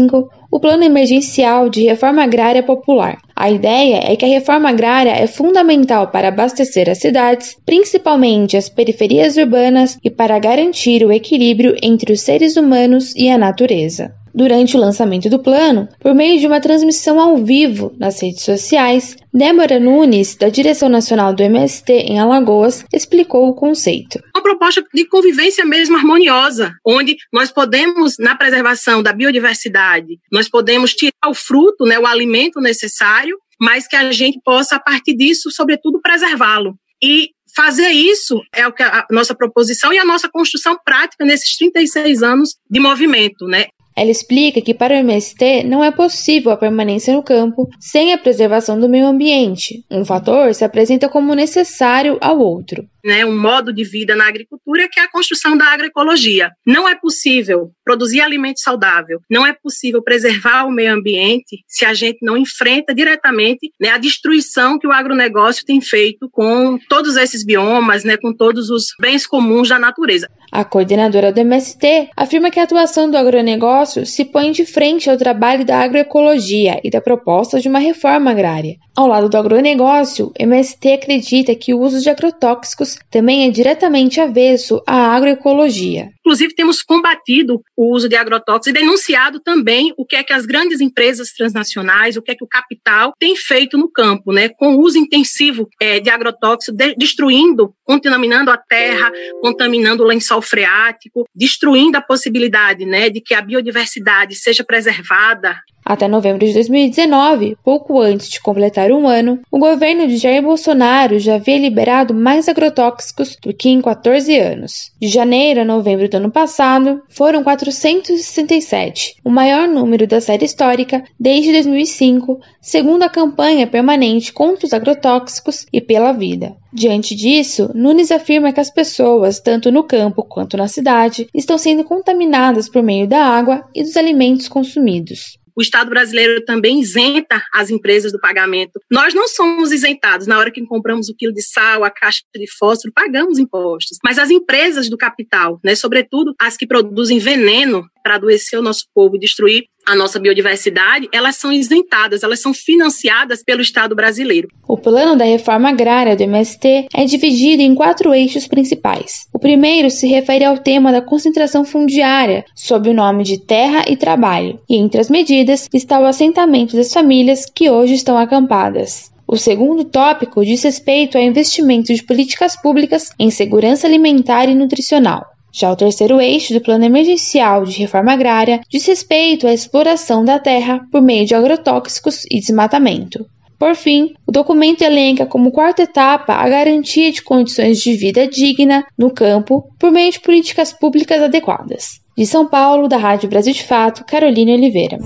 o Plano Emergencial de Reforma Agrária Popular. A ideia é que a reforma agrária é fundamental para abastecer as cidades, principalmente as periferias urbanas, e para garantir o equilíbrio entre os seres humanos e a natureza. Durante o lançamento do plano, por meio de uma transmissão ao vivo nas redes sociais, Débora Nunes, da Direção Nacional do M S T em Alagoas, explicou o conceito. Uma proposta de convivência mesmo harmoniosa, onde nós podemos, na preservação da biodiversidade, nós podemos tirar o fruto, né, o alimento necessário, mas que a gente possa, a partir disso, sobretudo, preservá-lo. E fazer isso é o que a nossa proposição e a nossa construção prática nesses trinta e seis anos de movimento, né? Ela explica que para o M S T não é possível a permanência no campo sem a preservação do meio ambiente. Um fator se apresenta como necessário ao outro. Né, um modo de vida na agricultura que é a construção da agroecologia. Não é possível produzir alimento saudável, não é possível preservar o meio ambiente se a gente não enfrenta diretamente, né, a destruição que o agronegócio tem feito com todos esses biomas, né, com todos os bens comuns da natureza. A coordenadora do M S T afirma que a atuação do agronegócio se põe de frente ao trabalho da agroecologia e da proposta de uma reforma agrária. Ao lado do agronegócio, o M S T acredita que o uso de agrotóxicos também é diretamente avesso à agroecologia. Inclusive, temos combatido o uso de agrotóxicos e denunciado também o que é que as grandes empresas transnacionais, o que é que o capital tem feito no campo, né, com o uso intensivo é, de agrotóxicos, de, destruindo, contaminando a terra, contaminando o lençol freático, destruindo a possibilidade, né, de que a biodiversidade seja preservada. Até novembro de dois mil e dezenove, pouco antes de completar um ano, o governo de Jair Bolsonaro já havia liberado mais agrotóxicos do que em quatorze anos. De janeiro a novembro do ano passado, foram quatrocentos e sessenta e sete, o maior número da série histórica desde dois mil e cinco, segundo a campanha permanente contra os agrotóxicos e pela vida. Diante disso, Nunes afirma que as pessoas, tanto no campo quanto na cidade, estão sendo contaminadas por meio da água e dos alimentos consumidos. O Estado brasileiro também isenta as empresas do pagamento. Nós não somos isentados. Na hora que compramos o quilo de sal, a caixa de fósforo, pagamos impostos. Mas as empresas do capital, né, sobretudo as que produzem veneno para adoecer o nosso povo e destruir a nossa biodiversidade, elas são isentadas, elas são financiadas pelo Estado brasileiro. O plano da reforma agrária do M S T é dividido em quatro eixos principais. O primeiro se refere ao tema da concentração fundiária, sob o nome de terra e trabalho, e entre as medidas está o assentamento das famílias que hoje estão acampadas. O segundo tópico diz respeito ao investimento de políticas públicas em segurança alimentar e nutricional. Já o terceiro eixo do Plano Emergencial de Reforma Agrária diz respeito à exploração da terra por meio de agrotóxicos e desmatamento. Por fim, o documento elenca como quarta etapa a garantia de condições de vida digna no campo por meio de políticas públicas adequadas. De São Paulo, da Rádio Brasil de Fato, Caroline Oliveira.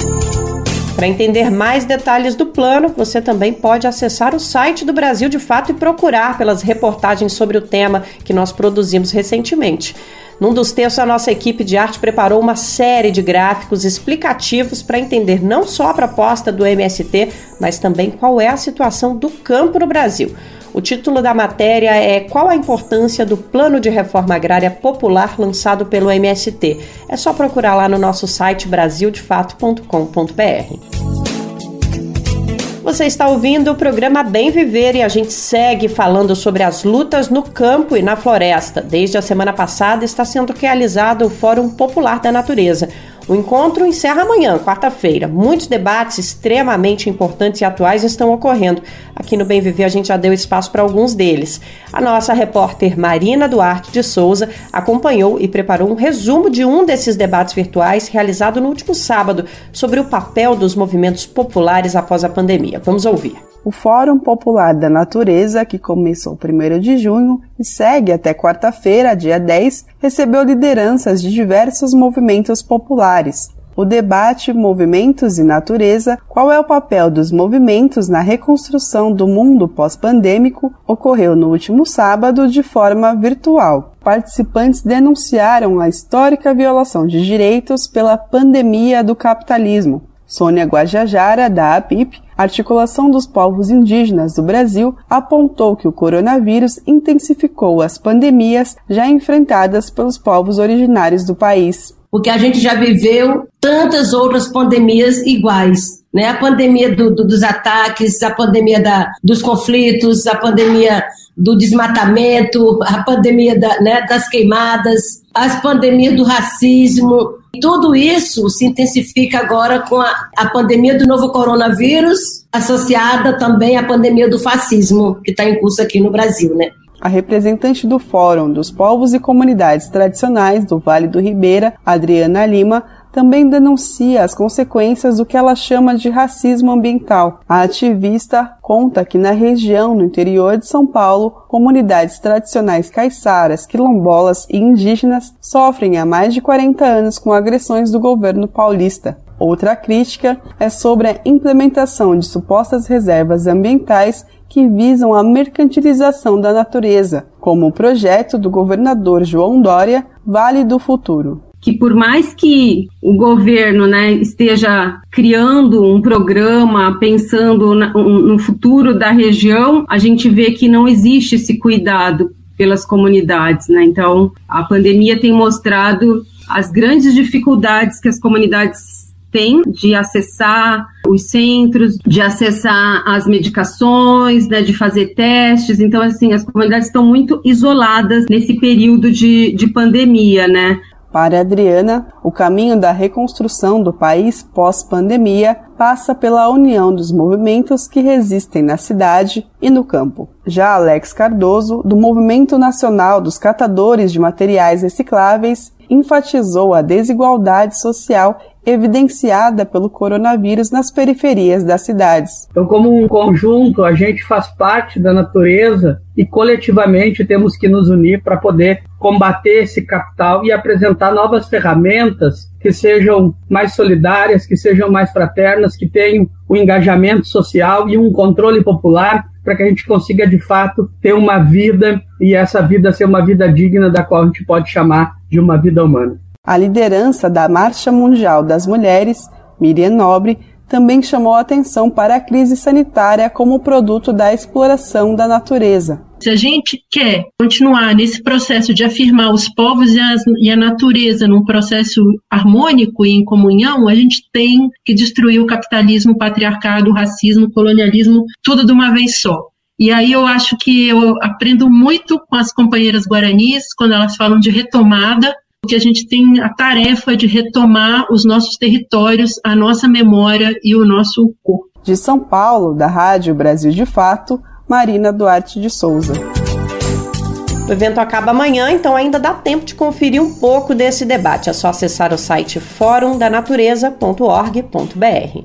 Para entender mais detalhes do plano, você também pode acessar o site do Brasil de Fato e procurar pelas reportagens sobre o tema que nós produzimos recentemente. Num dos textos, a nossa equipe de arte preparou uma série de gráficos explicativos para entender não só a proposta do M S T, mas também qual é a situação do campo no Brasil. O título da matéria é Qual a importância do Plano de Reforma Agrária Popular lançado pelo M S T? É só procurar lá no nosso site brasil de fato ponto com ponto b r. Você está ouvindo o programa Bem Viver e a gente segue falando sobre as lutas no campo e na floresta. Desde a semana passada está sendo realizado o Fórum Popular da Natureza. O encontro encerra amanhã, quarta-feira. Muitos debates extremamente importantes e atuais estão ocorrendo. Aqui no Bem Viver a gente já deu espaço para alguns deles. A nossa repórter Marina Duarte de Souza acompanhou e preparou um resumo de um desses debates virtuais realizado no último sábado sobre o papel dos movimentos populares após a pandemia. Vamos ouvir. O Fórum Popular da Natureza, que começou primeiro de junho e segue até quarta-feira, dia dez, recebeu lideranças de diversos movimentos populares. O debate Movimentos e Natureza, qual é o papel dos movimentos na reconstrução do mundo pós-pandêmico, ocorreu no último sábado de forma virtual. Participantes denunciaram a histórica violação de direitos pela pandemia do capitalismo. Sônia Guajajara, da A P I P, Articulação dos Povos Indígenas do Brasil, apontou que o coronavírus intensificou as pandemias já enfrentadas pelos povos originários do país. porque a gente já viveu tantas outras pandemias iguais, né? A pandemia do, do, dos ataques, a pandemia da, dos conflitos, a pandemia do desmatamento, a pandemia da, né, das queimadas, as pandemias do racismo. Tudo isso se intensifica agora com a, a pandemia do novo coronavírus, associada também à pandemia do fascismo, que está em curso aqui no Brasil, né? A representante do Fórum dos Povos e Comunidades Tradicionais do Vale do Ribeira, Adriana Lima, também denuncia as consequências do que ela chama de racismo ambiental. A ativista conta que na região, no interior de São Paulo, comunidades tradicionais caiçaras, quilombolas e indígenas sofrem há mais de quarenta anos com agressões do governo paulista. Outra crítica é sobre a implementação de supostas reservas ambientais que visam a mercantilização da natureza, como o projeto do governador João Dória, Vale do Futuro. Que por mais que o governo, né, esteja criando um programa, pensando na, no futuro da região, a gente vê que não existe esse cuidado pelas comunidades, né? Então, a pandemia tem mostrado as grandes dificuldades que as comunidades têm de acessar os centros, de acessar as medicações, né, de fazer testes. Então, assim, as comunidades estão muito isoladas nesse período de, de pandemia, né? Para Adriana, o caminho da reconstrução do país pós-pandemia passa pela união dos movimentos que resistem na cidade e no campo. Já Alex Cardoso, do Movimento Nacional dos Catadores de Materiais Recicláveis, enfatizou a desigualdade social evidenciada pelo coronavírus nas periferias das cidades. Então, como um conjunto, a gente faz parte da natureza e coletivamente temos que nos unir para poder combater esse capital e apresentar novas ferramentas que sejam mais solidárias, que sejam mais fraternas, que tenham um engajamento social e um controle popular para que a gente consiga, de fato, ter uma vida e essa vida ser uma vida digna da qual a gente pode chamar de uma vida humana. A liderança da Marcha Mundial das Mulheres, Miriam Nobre, também chamou a atenção para a crise sanitária como produto da exploração da natureza. Se a gente quer continuar nesse processo de afirmar os povos e, as, e a natureza num processo harmônico e em comunhão, a gente tem que destruir o capitalismo, o patriarcado, o racismo, o colonialismo, tudo de uma vez só. E aí eu acho que eu aprendo muito com as companheiras guaranis, quando elas falam de retomada, porque a gente tem a tarefa de retomar os nossos territórios, a nossa memória e o nosso corpo. De São Paulo, da Rádio Brasil de Fato, Marina Duarte de Souza. O evento acaba amanhã, então ainda dá tempo de conferir um pouco desse debate. É só acessar o site fórum da natureza ponto org ponto b r.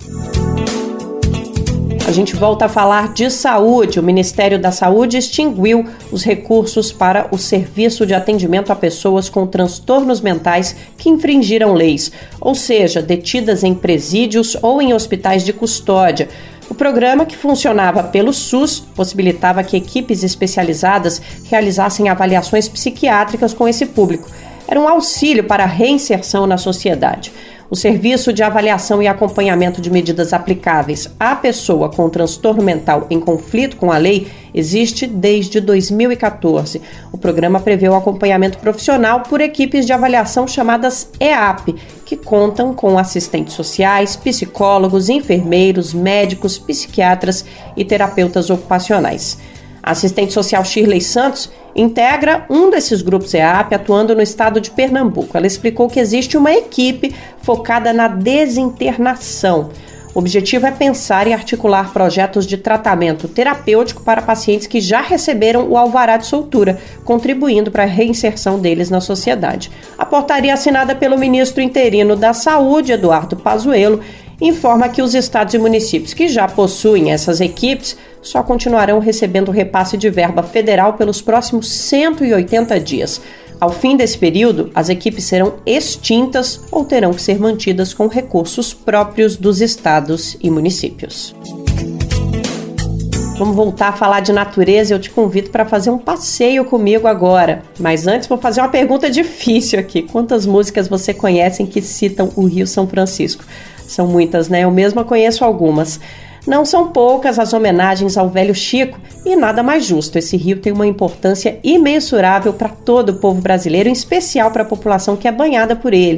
A gente volta a falar de saúde. O Ministério da Saúde extinguiu os recursos para o Serviço de Atendimento a Pessoas com Transtornos Mentais que infringiram leis, ou seja, detidas em presídios ou em hospitais de custódia. O programa, que funcionava pelo SUS, possibilitava que equipes especializadas realizassem avaliações psiquiátricas com esse público. Era um auxílio para a reinserção na sociedade. O Serviço de Avaliação e Acompanhamento de Medidas Aplicáveis à Pessoa com Transtorno Mental em Conflito com a Lei existe desde dois mil e catorze. O programa prevê o acompanhamento profissional por equipes de avaliação chamadas E A P, que contam com assistentes sociais, psicólogos, enfermeiros, médicos, psiquiatras e terapeutas ocupacionais. A assistente social Shirley Santos integra um desses grupos E A P atuando no estado de Pernambuco. Ela explicou que existe uma equipe focada na desinternação. O objetivo é pensar e articular projetos de tratamento terapêutico para pacientes que já receberam o alvará de soltura, contribuindo para a reinserção deles na sociedade. A portaria assinada pelo ministro interino da Saúde, Eduardo Pazuello, informa que os estados e municípios que já possuem essas equipes só continuarão recebendo repasse de verba federal pelos próximos cento e oitenta dias. Ao fim desse período, as equipes serão extintas ou terão que ser mantidas com recursos próprios dos estados e municípios. Vamos voltar a falar de natureza e eu te convido para fazer um passeio comigo agora. Mas antes vou fazer uma pergunta difícil aqui. Quantas músicas você conhece que citam o Rio São Francisco? São muitas, né? Eu mesma conheço algumas. Não são poucas as homenagens ao velho Chico e nada mais justo. Esse rio tem uma importância imensurável para todo o povo brasileiro, em especial para a população que é banhada por ele.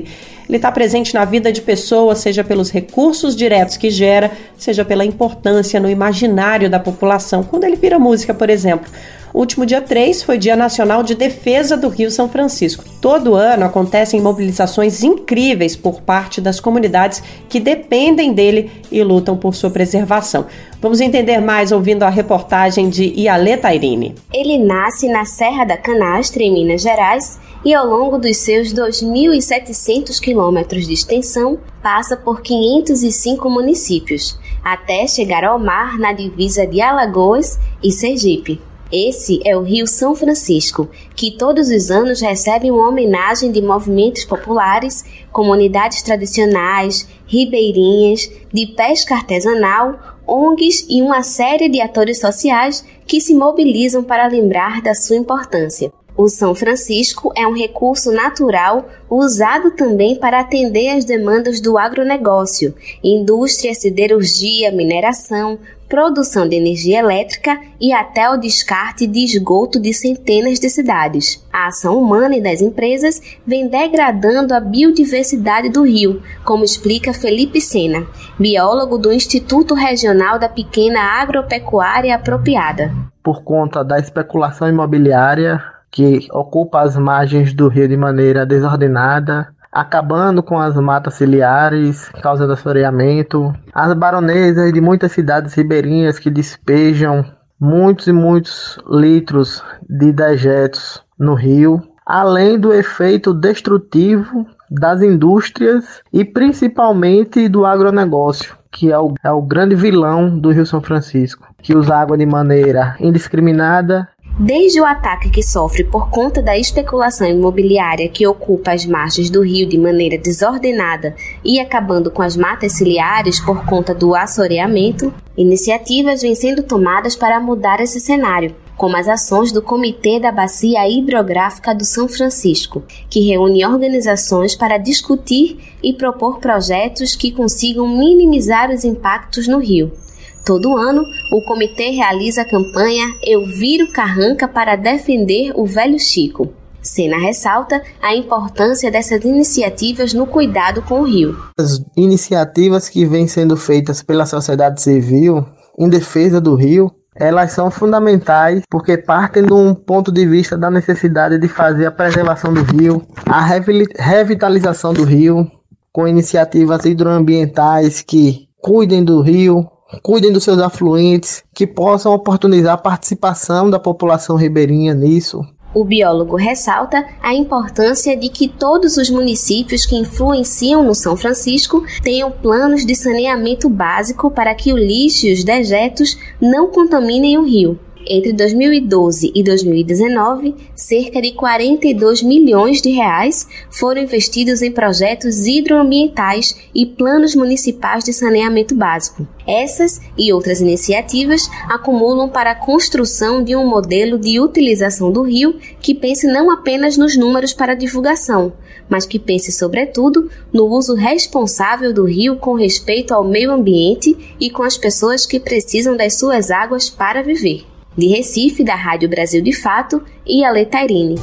ele está presente na vida de pessoas, seja pelos recursos diretos que gera, seja pela importância no imaginário da população, quando ele vira música, por exemplo. O último dia três foi Dia Nacional de Defesa do Rio São Francisco. Todo ano acontecem mobilizações incríveis por parte das comunidades que dependem dele e lutam por sua preservação. Vamos entender mais ouvindo a reportagem de Ialê Tairini. Ele nasce na Serra da Canastra, em Minas Gerais, e ao longo dos seus dois mil e setecentos quilômetros de extensão, passa por quinhentos e cinco municípios, até chegar ao mar na divisa de Alagoas e Sergipe. Esse é o Rio São Francisco, que todos os anos recebe uma homenagem de movimentos populares, comunidades tradicionais, ribeirinhas, de pesca artesanal, O N Gs e uma série de atores sociais que se mobilizam para lembrar da sua importância. O São Francisco é um recurso natural usado também para atender às demandas do agronegócio, indústria, siderurgia, mineração, produção de energia elétrica e até o descarte de esgoto de centenas de cidades. A ação humana e das empresas vem degradando a biodiversidade do rio, como explica Felipe Sena, biólogo do Instituto Regional da Pequena Agropecuária Apropriada. Por conta da especulação imobiliária que ocupa as margens do rio de maneira desordenada, acabando com as matas ciliares, causando assoreamento, as baronesas de muitas cidades ribeirinhas que despejam muitos e muitos litros de dejetos no rio, além do efeito destrutivo das indústrias e principalmente do agronegócio, que é o, é o grande vilão do Rio São Francisco, que usa água de maneira indiscriminada. Desde o ataque que sofre por conta da especulação imobiliária que ocupa as margens do rio de maneira desordenada e acabando com as matas ciliares por conta do assoreamento, iniciativas vêm sendo tomadas para mudar esse cenário, como as ações do Comitê da Bacia Hidrográfica do São Francisco, que reúne organizações para discutir e propor projetos que consigam minimizar os impactos no rio. Todo ano, o comitê realiza a campanha Eu Viro Carranca para defender o Velho Chico. Sena ressalta a importância dessas iniciativas no cuidado com o rio. As iniciativas que vêm sendo feitas pela sociedade civil em defesa do rio, elas são fundamentais porque partem de um ponto de vista da necessidade de fazer a preservação do rio, a revitalização do rio, com iniciativas hidroambientais que cuidem do rio, cuidem dos seus afluentes, que possam oportunizar a participação da população ribeirinha nisso. O biólogo ressalta a importância de que todos os municípios que influenciam no São Francisco tenham planos de saneamento básico para que o lixo e os dejetos não contaminem o rio. Entre dois mil e doze e dois mil e dezenove, cerca de quarenta e dois milhões de reais foram investidos em projetos hidroambientais e planos municipais de saneamento básico. Essas e outras iniciativas acumulam para a construção de um modelo de utilização do rio que pense não apenas nos números para divulgação, mas que pense, sobretudo, no uso responsável do rio com respeito ao meio ambiente e com as pessoas que precisam das suas águas para viver. De Recife, da Rádio Brasil de Fato, Ialê Tairini.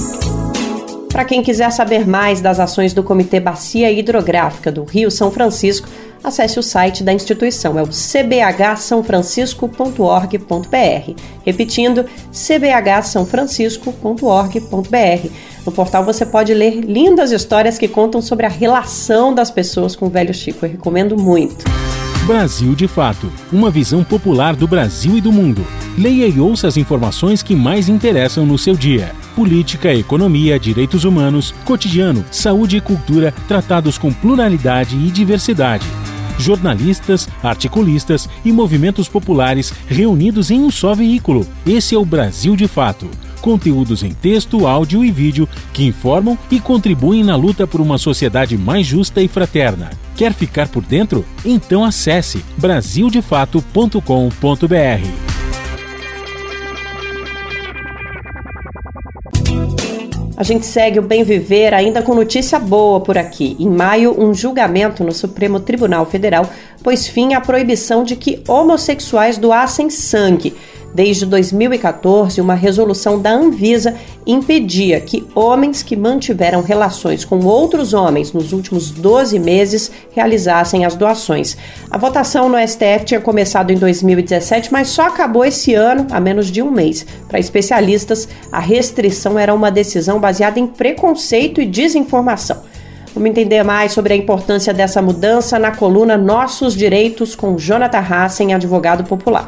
Para quem quiser saber mais das ações do Comitê Bacia Hidrográfica do Rio São Francisco, acesse o site da instituição, é o c b h são francisco ponto org ponto b r. Repetindo, c b h são francisco ponto org ponto b r. No portal você pode ler lindas histórias que contam sobre a relação das pessoas com o Velho Chico. Eu recomendo muito. Brasil de Fato, uma visão popular do Brasil e do mundo. Leia e ouça as informações que mais interessam no seu dia. Política, economia, direitos humanos, cotidiano, saúde e cultura, tratados com pluralidade e diversidade. Jornalistas, articulistas e movimentos populares reunidos em um só veículo. Esse é o Brasil de Fato. Conteúdos em texto, áudio e vídeo que informam e contribuem na luta por uma sociedade mais justa e fraterna. Quer ficar por dentro? Então acesse brasil de fato ponto com ponto b r. A gente segue o Bem Viver ainda com notícia boa por aqui. Em maio, um julgamento no Supremo Tribunal Federal pôs fim à proibição de que homossexuais doassem sangue. Desde dois mil e quatorze, uma resolução da Anvisa impedia que homens que mantiveram relações com outros homens nos últimos doze meses realizassem as doações. A votação no S T F tinha começado em dois mil e dezessete, mas só acabou esse ano, há menos de um mês. Para especialistas, a restrição era uma decisão baseada em preconceito e desinformação. Vamos entender mais sobre a importância dessa mudança na coluna Nossos Direitos com Jonathan Hassen, advogado popular.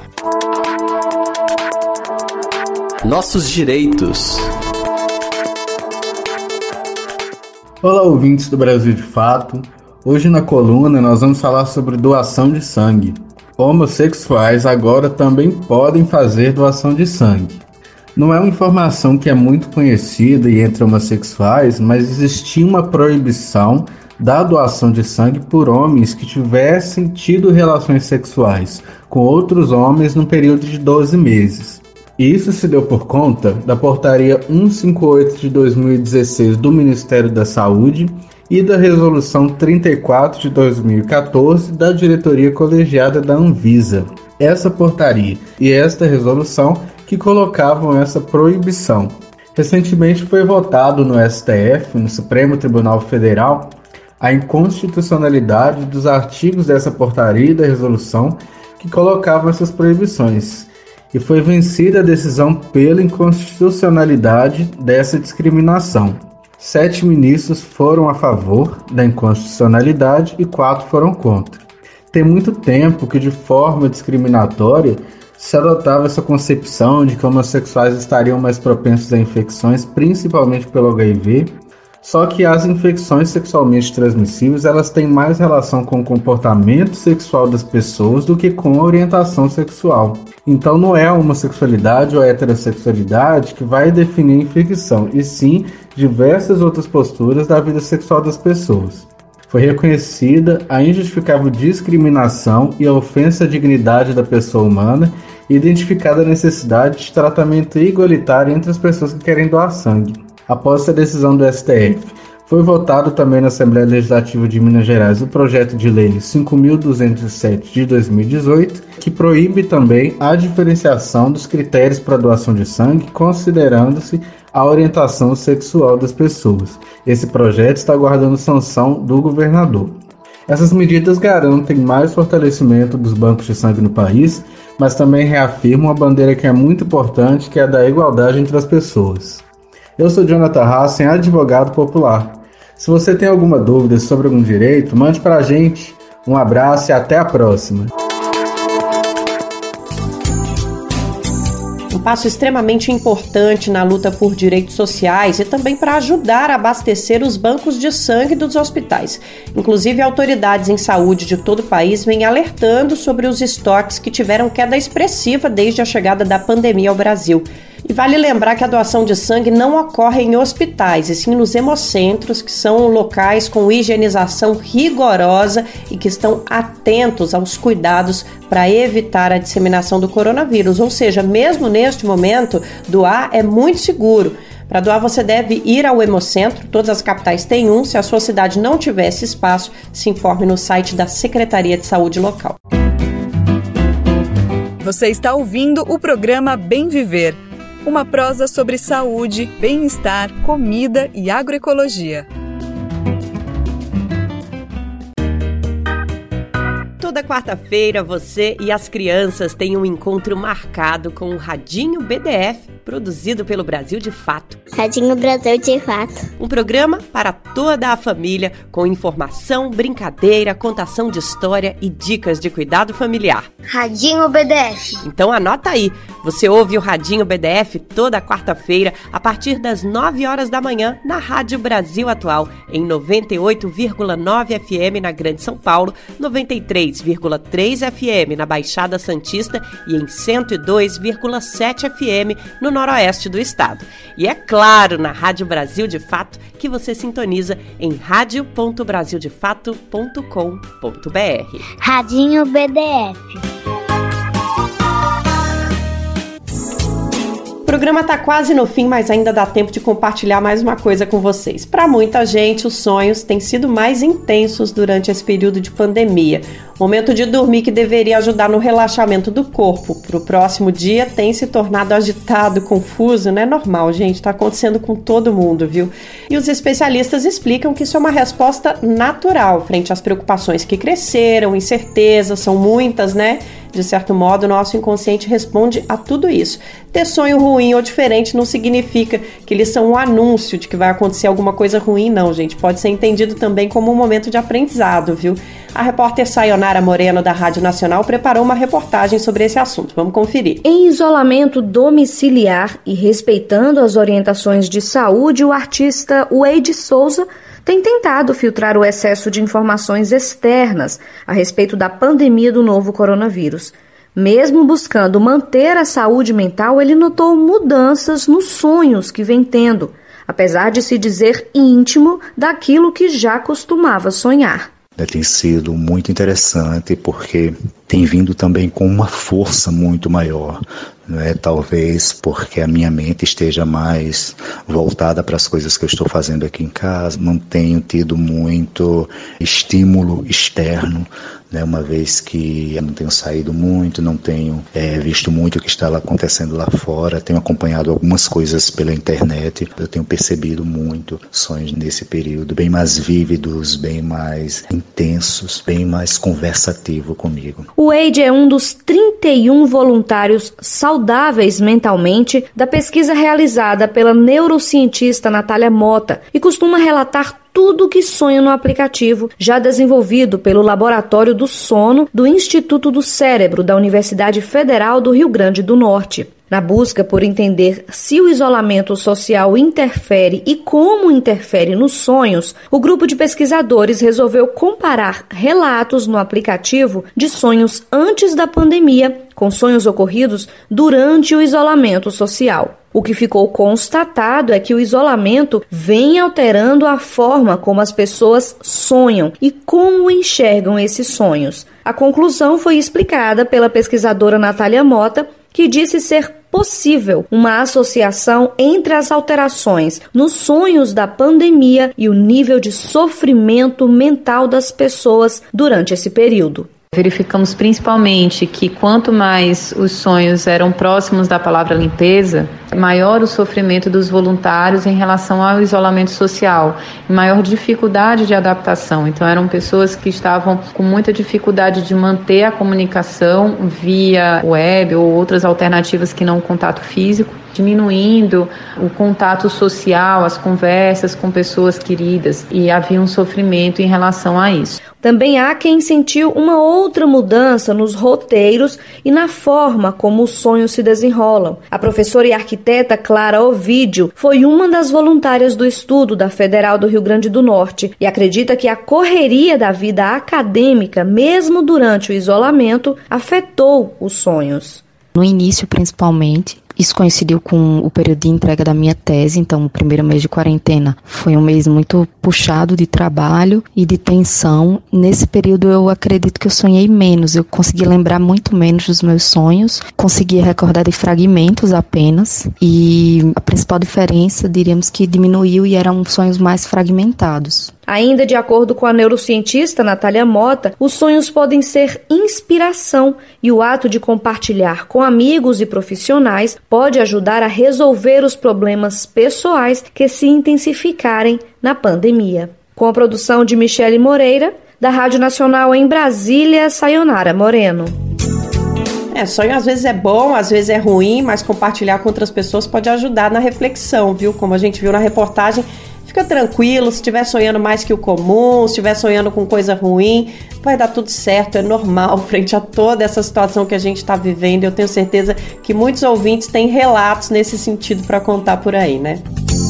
Nossos Direitos. Olá, ouvintes do Brasil de Fato. Hoje na coluna nós vamos falar sobre doação de sangue. Homossexuais agora também podem fazer doação de sangue. Não é uma informação que é muito conhecida entre homossexuais, mas existia uma proibição da doação de sangue por homens que tivessem tido relações sexuais com outros homens no período de doze meses. Isso se deu por conta da Portaria cento e cinquenta e oito de dois mil e dezesseis do Ministério da Saúde e da Resolução trinta e quatro de dois mil e quatorze da Diretoria Colegiada da Anvisa. Essa portaria e esta resolução que colocavam essa proibição. Recentemente foi votado no S T F, no Supremo Tribunal Federal, a inconstitucionalidade dos artigos dessa portaria e da resolução que colocavam essas proibições. E foi vencida a decisão pela inconstitucionalidade dessa discriminação. Sete ministros foram a favor da inconstitucionalidade e quatro foram contra. Tem muito tempo que, de forma discriminatória, se adotava essa concepção de que homossexuais estariam mais propensos a infecções, principalmente pelo H I V, só que as infecções sexualmente transmissíveis elas têm mais relação com o comportamento sexual das pessoas do que com a orientação sexual. Então não é a homossexualidade ou a heterossexualidade que vai definir a infecção, e sim diversas outras posturas da vida sexual das pessoas. Foi reconhecida a injustificável discriminação e a ofensa à dignidade da pessoa humana e identificada a necessidade de tratamento igualitário entre as pessoas que querem doar sangue. Após essa decisão do S T F, foi votado também na Assembleia Legislativa de Minas Gerais o projeto de lei cinco mil duzentos e sete de dois mil e dezoito, que proíbe também a diferenciação dos critérios para doação de sangue, considerando-se a orientação sexual das pessoas. Esse projeto está aguardando sanção do governador. Essas medidas garantem mais fortalecimento dos bancos de sangue no país, mas também reafirmam uma bandeira que é muito importante, que é a da igualdade entre as pessoas. Eu sou Jonathan Hassen, advogado popular. Se você tem alguma dúvida sobre algum direito, mande para a gente. Um abraço e até a próxima. Um passo extremamente importante na luta por direitos sociais e também para ajudar a abastecer os bancos de sangue dos hospitais. Inclusive, autoridades em saúde de todo o país vêm alertando sobre os estoques que tiveram queda expressiva desde a chegada da pandemia ao Brasil. E vale lembrar que a doação de sangue não ocorre em hospitais, e sim nos hemocentros, que são locais com higienização rigorosa e que estão atentos aos cuidados para evitar a disseminação do coronavírus. Ou seja, mesmo neste momento, doar é muito seguro. Para doar, você deve ir ao hemocentro, todas as capitais têm um. Se a sua cidade não tiver esse espaço, se informe no site da Secretaria de Saúde local. Você está ouvindo o programa Bem Viver, uma prosa sobre saúde, bem-estar, comida e agroecologia. Toda quarta-feira, você e as crianças têm um encontro marcado com o Radinho B D F, produzido pelo Brasil de Fato. Radinho Brasil de Fato. Um programa para toda a família, com informação, brincadeira, contação de história e dicas de cuidado familiar. Radinho B D F. Então anota aí, você ouve o Radinho B D F toda quarta-feira, a partir das nove horas da manhã, na Rádio Brasil Atual, em noventa e oito vírgula nove F M na Grande São Paulo, noventa e três vírgula três F M na Baixada Santista e em cento e dois vírgula sete F M no noroeste do estado. E é claro, na Rádio Brasil de Fato, que você sintoniza em rádio ponto brasil de fato ponto com ponto b r. Radinho B D F. O programa está quase no fim, mas ainda dá tempo de compartilhar mais uma coisa com vocês. Para muita gente, os sonhos têm sido mais intensos durante esse período de pandemia. Momento de dormir que deveria ajudar no relaxamento do corpo. Para o próximo dia tem se tornado agitado, confuso, não é normal, gente, está acontecendo com todo mundo, viu? E os especialistas explicam que isso é uma resposta natural frente às preocupações que cresceram, incertezas, são muitas, né? De certo modo, o nosso inconsciente responde a tudo isso. Ter sonho ruim ou diferente não significa que eles são um anúncio de que vai acontecer alguma coisa ruim, não, gente. Pode ser entendido também como um momento de aprendizado, viu? A repórter Sayonara Moreno, da Rádio Nacional, preparou uma reportagem sobre esse assunto. Vamos conferir. Em isolamento domiciliar e respeitando as orientações de saúde, o artista Wade Souza tem tentado filtrar o excesso de informações externas a respeito da pandemia do novo coronavírus. Mesmo buscando manter a saúde mental, ele notou mudanças nos sonhos que vem tendo, apesar de se dizer íntimo daquilo que já costumava sonhar. Tem sido muito interessante porque tem vindo também com uma força muito maior, né? Talvez porque a minha mente esteja mais voltada para as coisas que eu estou fazendo aqui em casa, não tenho tido muito estímulo externo, né? Uma vez que eu não tenho saído muito, não tenho é, visto muito o que está lá acontecendo lá fora, tenho acompanhado algumas coisas pela internet, eu tenho percebido muito sonhos nesse período, bem mais vívidos, bem mais intensos, bem mais conversativo comigo. O Wade é um dos trinta e um voluntários saudáveis mentalmente da pesquisa realizada pela neurocientista Natália Mota e costuma relatar tudo o que sonha no aplicativo, já desenvolvido pelo Laboratório do Sono do Instituto do Cérebro da Universidade Federal do Rio Grande do Norte. Na busca por entender se o isolamento social interfere e como interfere nos sonhos, o grupo de pesquisadores resolveu comparar relatos no aplicativo de sonhos antes da pandemia com sonhos ocorridos durante o isolamento social. O que ficou constatado é que o isolamento vem alterando a forma como as pessoas sonham e como enxergam esses sonhos. A conclusão foi explicada pela pesquisadora Natália Mota, que disse ser possível uma associação entre as alterações nos sonhos da pandemia e o nível de sofrimento mental das pessoas durante esse período. Verificamos principalmente que quanto mais os sonhos eram próximos da palavra limpeza, maior o sofrimento dos voluntários em relação ao isolamento social, maior dificuldade de adaptação. Então eram pessoas que estavam com muita dificuldade de manter a comunicação via web ou outras alternativas que não o contato físico, diminuindo o contato social, as conversas com pessoas queridas, e havia um sofrimento em relação a isso. Também há quem sentiu uma outra mudança nos roteiros e na forma como os sonhos se desenrolam. A professora e arquiteta Clara Ovídio foi uma das voluntárias do estudo da Federal do Rio Grande do Norte e acredita que a correria da vida acadêmica, mesmo durante o isolamento, afetou os sonhos. No início, principalmente, isso coincidiu com o período de entrega da minha tese, então o primeiro mês de quarentena foi um mês muito puxado de trabalho e de tensão. Nesse período eu acredito que eu sonhei menos, eu consegui lembrar muito menos dos meus sonhos, consegui recordar de fragmentos apenas, e a principal diferença, diríamos que diminuiu e eram sonhos mais fragmentados. Ainda de acordo com a neurocientista Natália Mota, os sonhos podem ser inspiração e o ato de compartilhar com amigos e profissionais pode ajudar a resolver os problemas pessoais que se intensificarem na pandemia. Com a produção de Michele Moreira, da Rádio Nacional em Brasília, Sayonara Moreno. É, sonho às vezes é bom, às vezes é ruim, mas compartilhar com outras pessoas pode ajudar na reflexão, viu? Como a gente viu na reportagem, fica tranquilo, se estiver sonhando mais que o comum, se estiver sonhando com coisa ruim, vai dar tudo certo, é normal frente a toda essa situação que a gente está vivendo. Eu tenho certeza que muitos ouvintes têm relatos nesse sentido para contar por aí, né?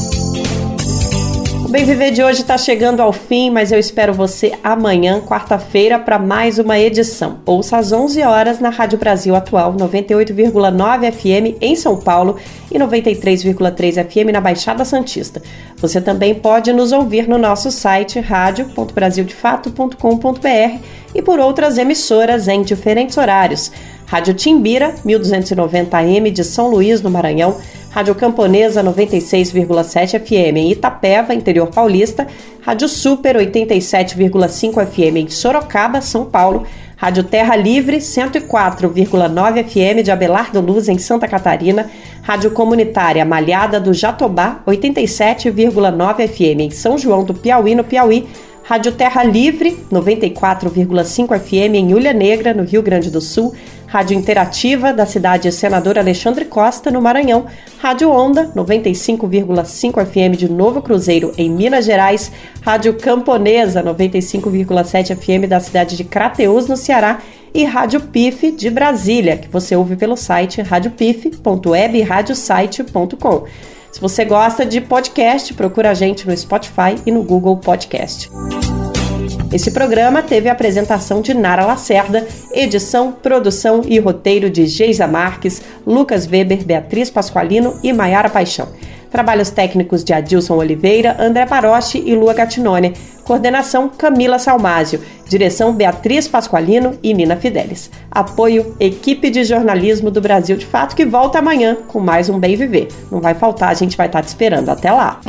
O Bem Viver de hoje está chegando ao fim, mas eu espero você amanhã, quarta-feira, para mais uma edição. Ouça às onze horas na Rádio Brasil Atual, noventa e oito vírgula nove F M em São Paulo e noventa e três vírgula três F M na Baixada Santista. Você também pode nos ouvir no nosso site rádio ponto brasil de fato ponto com ponto b r e por outras emissoras em diferentes horários. Rádio Timbira, mil duzentos e noventa A M de São Luís, no Maranhão, Rádio Camponesa noventa e seis vírgula sete F M em Itapeva, interior paulista, Rádio Super oitenta e sete vírgula cinco F M em Sorocaba, São Paulo, Rádio Terra Livre cento e quatro vírgula nove F M de Abelardo Luz em Santa Catarina, Rádio Comunitária Malhada do Jatobá oitenta e sete vírgula nove F M em São João do Piauí, no Piauí, Rádio Terra Livre noventa e quatro vírgula cinco F M em Ilha Negra, no Rio Grande do Sul, Rádio Interativa da cidade Senador Alexandre Costa, no Maranhão, Rádio Onda noventa e cinco vírgula cinco F M de Novo Cruzeiro, em Minas Gerais, Rádio Camponesa noventa e cinco vírgula sete F M da cidade de Crateús, no Ceará, e Rádio P I F de Brasília, que você ouve pelo site rádio p i f ponto web rádio site ponto com. Se você gosta de podcast, procura a gente no Spotify e no Google Podcast. Esse programa teve a apresentação de Nara Lacerda, edição, produção e roteiro de Geisa Marques, Lucas Weber, Beatriz Pasqualino e Maiara Paixão. Trabalhos técnicos de Adilson Oliveira, André Parochi e Lua Gattinone. Coordenação Camila Salmásio. Direção Beatriz Pasqualino e Nina Fidelis. Apoio Equipe de Jornalismo do Brasil de Fato, que volta amanhã com mais um Bem Viver. Não vai faltar, a gente vai estar te esperando. Até lá!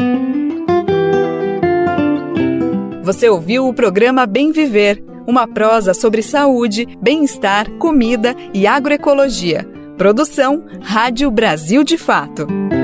Você ouviu o programa Bem Viver, uma prosa sobre saúde, bem-estar, comida e agroecologia. Produção Rádio Brasil de Fato.